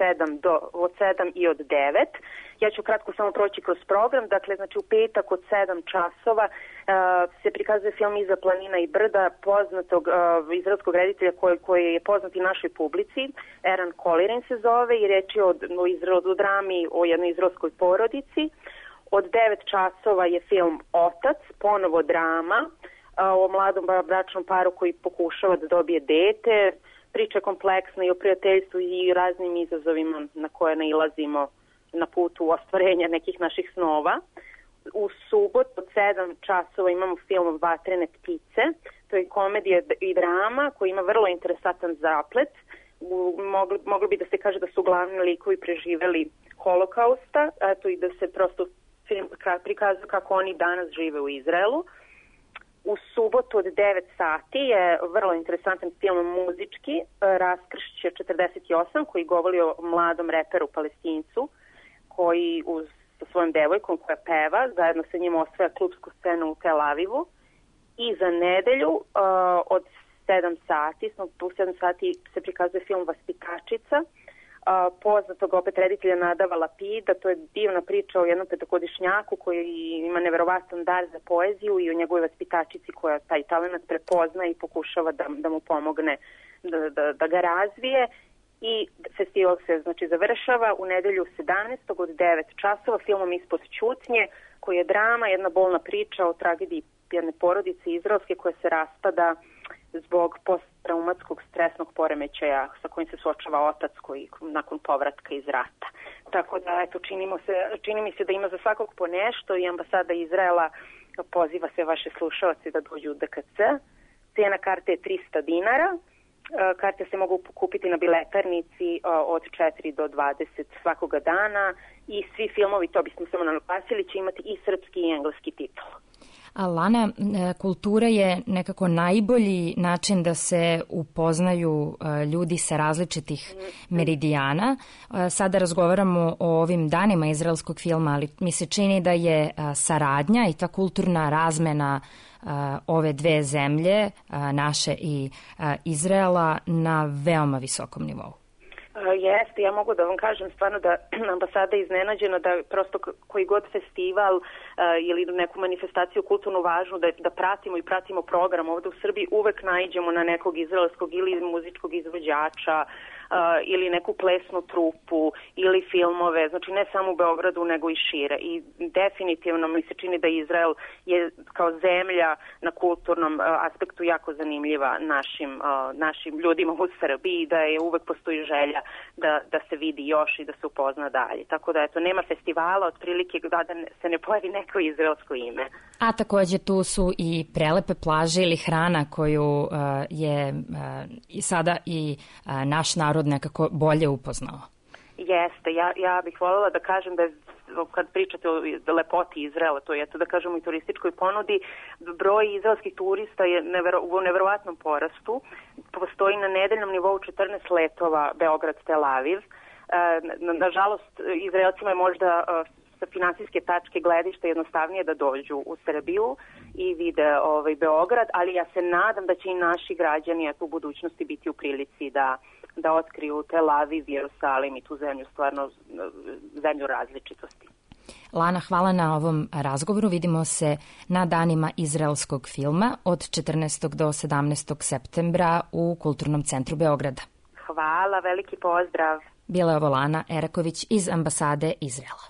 7 i od 9. Ja ću kratko samo proći kroz program. Dakle, znači u petak od 7 časova se prikazuje film Iza planina i brda poznatog izraelskog reditelja koji je poznat i našoj publici. Eran Kolirin se zove i reč je o drami o jednoj izraelskoj porodici. Od 9 časova je film Otac, ponovo drama o mladom bračnom paru koji pokušava da dobije dete. Priča je kompleksna i o prijateljstvu i raznim izazovima na koje nailazimo na putu ostvarenja nekih naših snova. U subotu od 7 časova imamo film Vatrene ptice. To je komedija i drama koji ima vrlo interesantan zaplet. Moglo bi da se kaže da su glavni likovi preživeli holokausta, eto i da se prosto film prikazuje kako oni danas žive u Izraelu. U subotu od 9 sati je vrlo interesantan film muzički, Raskršće 48, koji govori o mladom reperu Palestincu, koji sa svojom devojkom koja peva, zajedno sa njim osvaja klubsku scenu u Tel Avivu. I za nedelju od 7 sati, u 7 sati se prikazuje film Vaspitačica, poznatog opet reditelja Nadava Lapida. To je divna priča o jednom petogodišnjaku koji ima neverovatan dar za poeziju i o njegovoj vaspitačici koja taj talent prepozna i pokušava da mu pomogne da ga razvije. I festival se znači završava u nedelju 17. od 9 časova filmom Ispod ćutnje, koji je drama, jedna bolna priča o tragediji jedne porodice izraelske koja se raspada zbog posttraumatskog stresnog poremećaja sa kojim se suočava otac koji nakon povratka iz rata. Tako da, eto, čini mi se da ima za svakog po nešto i ambasada Izraela poziva sve vaše slušalce da dođu u DKC. Cijena karte je 300 dinara. Karte se mogu kupiti na biletarnici od 4 do 20 svakoga dana i svi filmovi, to bismo samo naglasili, će imati i srpski i engleski titul. Lana, kultura je nekako najbolji način da se upoznaju ljudi sa različitih meridijana. Sada razgovaramo o ovim danima izraelskog filma, ali mi se čini da je saradnja i ta kulturna razmena ove dve zemlje, naše i Izraela, na veoma visokom nivou. Jeste, ja mogu da vam kažem stvarno da ambasada je iznenađena da prosto koji god festival ili neku manifestaciju kulturnu važnu da pratimo i pratimo program ovde u Srbiji, uvek naiđemo na nekog izraelskog ili muzičkog izvođača ili neku plesnu trupu ili filmove, znači ne samo u Beogradu nego i šire. I definitivno mi se čini da Izrael je kao zemlja na kulturnom aspektu jako zanimljiva našim ljudima u Srbiji i da je uvek postoji želja da se vidi još i da se upozna dalje. Tako da eto, nema festivala otprilike da se ne pojavi neko izraelsko ime. A takođe tu su i prelepe plaže ili hrana koju je sada i naš narod nekako bolje upoznao. Jeste, ja bih voljela da kažem da kad pričate o lepoti Izraela, to je da kažemo i turističkoj ponudi, broj izraelskih turista je u neverovatnom porastu. Postoji na nedeljnom nivou 14 letova Beograd-Tel Aviv. Nažalost, Izraelcima je možda sa finansijske tačke gledišta jednostavnije da dođu u Srbiju i vide Beograd, ali ja se nadam da će i naši građani u budućnosti biti u prilici da otkriju Tel Aviv, Jerusalim i tu zemlju, stvarno zemlju različitosti. Lana, hvala na ovom razgovoru. Vidimo se na danima izraelskog filma od 14. do 17. septembra u Kulturnom centru Beograda. Hvala, veliki pozdrav. Bila je ovo Lana Eraković iz ambasade Izraela.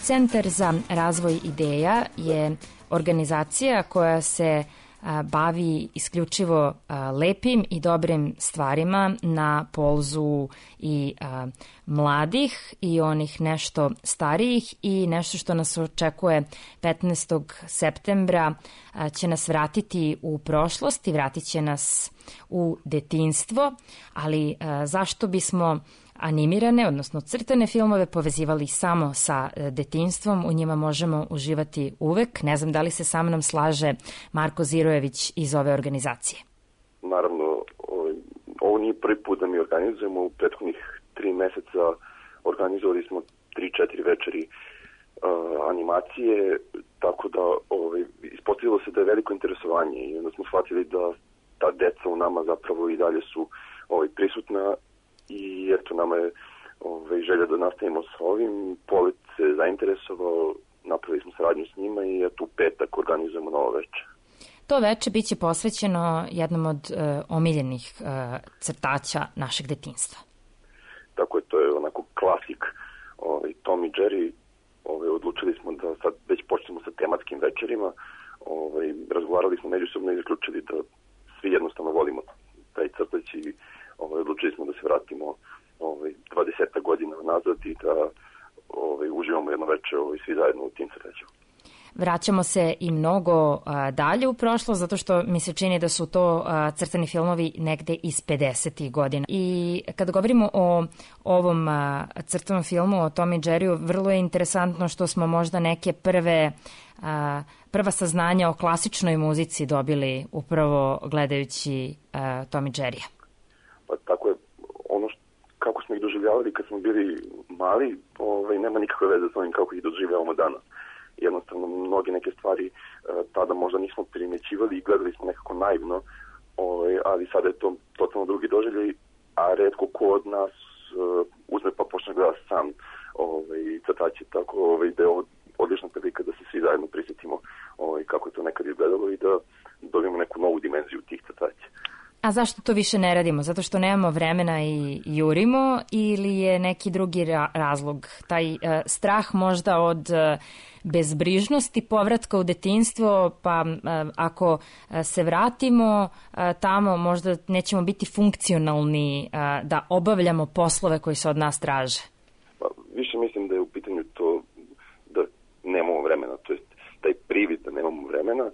Centar za razvoj ideja je organizacija koja se bavi isključivo lepim i dobrim stvarima na polzu i mladih i onih nešto starijih, i nešto što nas očekuje 15. septembra će nas vratiti u prošlost i vratit će nas u detinjstvo, ali zašto bismo animirane, odnosno crtane filmove povezivali samo sa detinjstvom? U njima možemo uživati uvek. Ne znam da li se sa mnom slaže Marko Zirojević iz ove organizacije. Naravno, ovo nije prvi put da mi organizujemo. U prethodnih 3 meseca organizovali smo 3-4 večeri animacije, tako da ispostavilo se da je veliko interesovanje i onda smo shvatili da ta deca u nama zapravo i dalje su prisutna. I eto, nama je želja da nastavimo s ovim. Polet se zainteresovao, napravili smo saradnju s njima i eto u petak organizujemo novo veče. To veče biće posvećeno jednom od omiljenih crtača našeg detinjstva. Tako je, to je onako klasik Tom i Jerry. Odlučili smo da sad već počnemo sa tematskim večerima. Razgovarali smo međusobno i zaključili da svi jednostavno volimo taj crtač i odlučili smo da se vratimo 20 godina nazad i da uživamo jedno veče svi zajedno u tim crtačima. Vraćamo se i mnogo dalje u prošlost, zato što mi se čini da su to crtani filmovi negde iz 50. godina. I kada govorimo o ovom crtanom filmu, o Tom i Jerryu, vrlo je interesantno što smo možda neke prva saznanja o klasičnoj muzici dobili upravo gledajući Tom i Jerrya. Pa tako je, kako smo ih doživljavali kad smo bili mali, nema nikakve veze s onim kako ih doživljavamo danas. Jednostavno, mnoge neke stvari tada možda nismo primećivali i gledali smo nekako naivno, ali sada je to totalno drugi doživljaj, a retko ko od nas uzme pa počne gledati sam crtače, tako da je ovo odlična prilika da se svi zajedno prisjetimo kako je to nekad izgledalo i da dobijemo neku novu dimenziju tih crtača. A zašto to više ne radimo? Zato što nemamo vremena i jurimo, ili je neki drugi razlog? Taj strah možda od bezbrižnosti, povratka u detinjstvo, pa ako se vratimo tamo možda nećemo biti funkcionalni da obavljamo poslove koji se od nas traže? Pa, više mislim da je u pitanju to da nemamo vremena, to jest taj privid da nemamo vremena,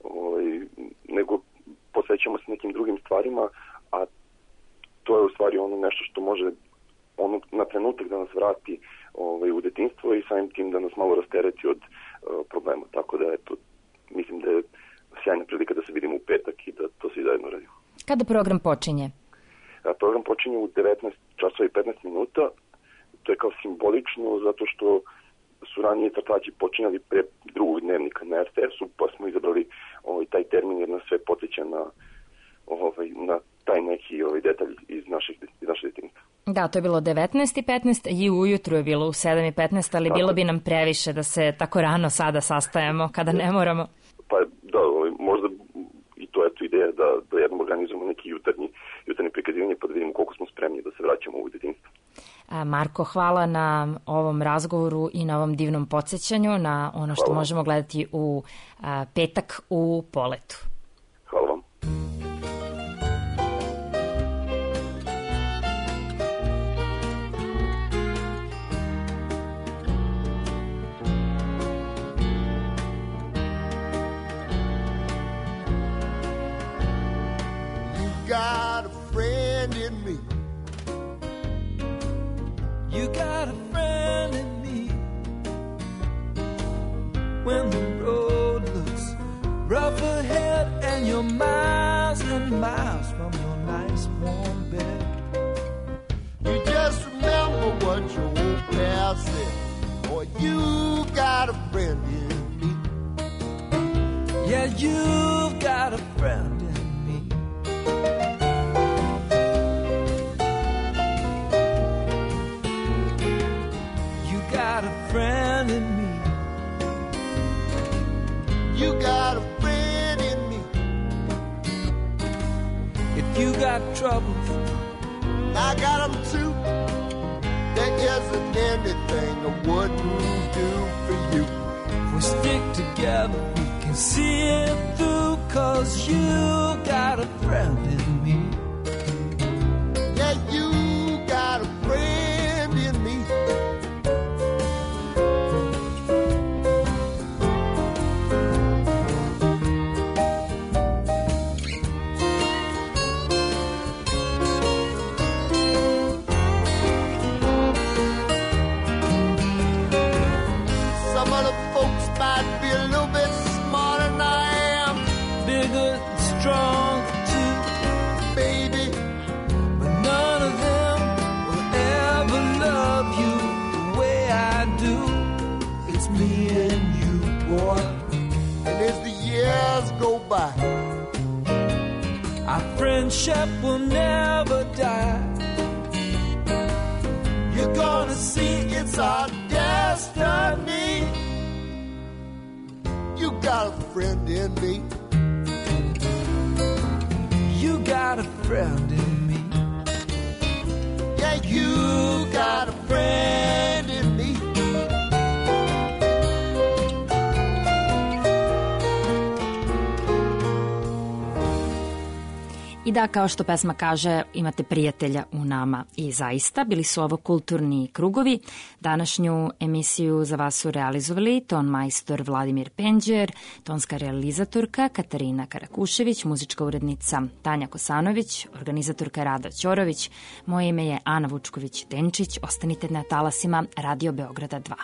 nego posvećamo se nekim drugim stvarima, a to je u stvari ono nešto što može na trenutak da nas vrati u detinjstvo i samim tim da nas malo rastereti od problema. Tako da eto, mislim da je sjajna prilika da se vidimo u petak i da to svi zajedno radimo. Kada program počinje? Program počinje u 19 časova i 15 minuta. To je kao simbolično zato što su ranije crtači počinjali pre drugog dnevnika na RTS-u, pa smo izabrali taj termin jer nas sve podsjeća na taj neki detalj iz naše detinjstva. Da, to je bilo 19:15 i ujutru je bilo u 7:15, ali bilo bi nam previše da se tako rano sada sastajemo kada ne moramo. Pa da, možda i to je tu ideja da jednom organizujemo neki jutarnji prikazivanje pa da vidimo koliko smo spremni da se vraćamo u detinjstvo. Marko, hvala na ovom razgovoru i na ovom divnom podsjećanju na ono što možemo gledati u petak u Poletu. Hvala vam. Got a friend in me. You got a friend in me. When the road looks rough ahead and you're miles and miles from your nice warm bed, you just remember what your old pal said. Boy, you got a friend in me. Yeah, you've got a friend in me. Got a friend in me. You got a friend in me. If you got troubles, I got them too. there isn't anything I wouldn't do for you. If we stick together, we can see it through, 'cause you got a friend in me. Yeah, you got a friend in me. Some of the folks might be a little bit smarter than I am. Bigger and strong too, baby. But none of them will ever love you the way I do. It's me and you, boy. And as the years go by, our friendship will never die. You're gonna see it's our destiny. You got a friend in me. You got a friend in me. Yeah, you got a friend in me. I da, kao što pesma kaže, imate prijatelja u nama. I zaista, bili su ovo kulturni krugovi. Današnju emisiju za vas su realizovali ton majstor Vladimir Penđer, tonska realizatorka Katarina Karakušević, muzička urednica Tanja Kosanović, organizatorka Rada Ćorović. Moje ime je Ana Vučković-Denčić. Ostanite na talasima Radio Beograda 2.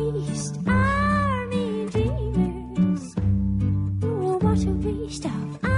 What a waste of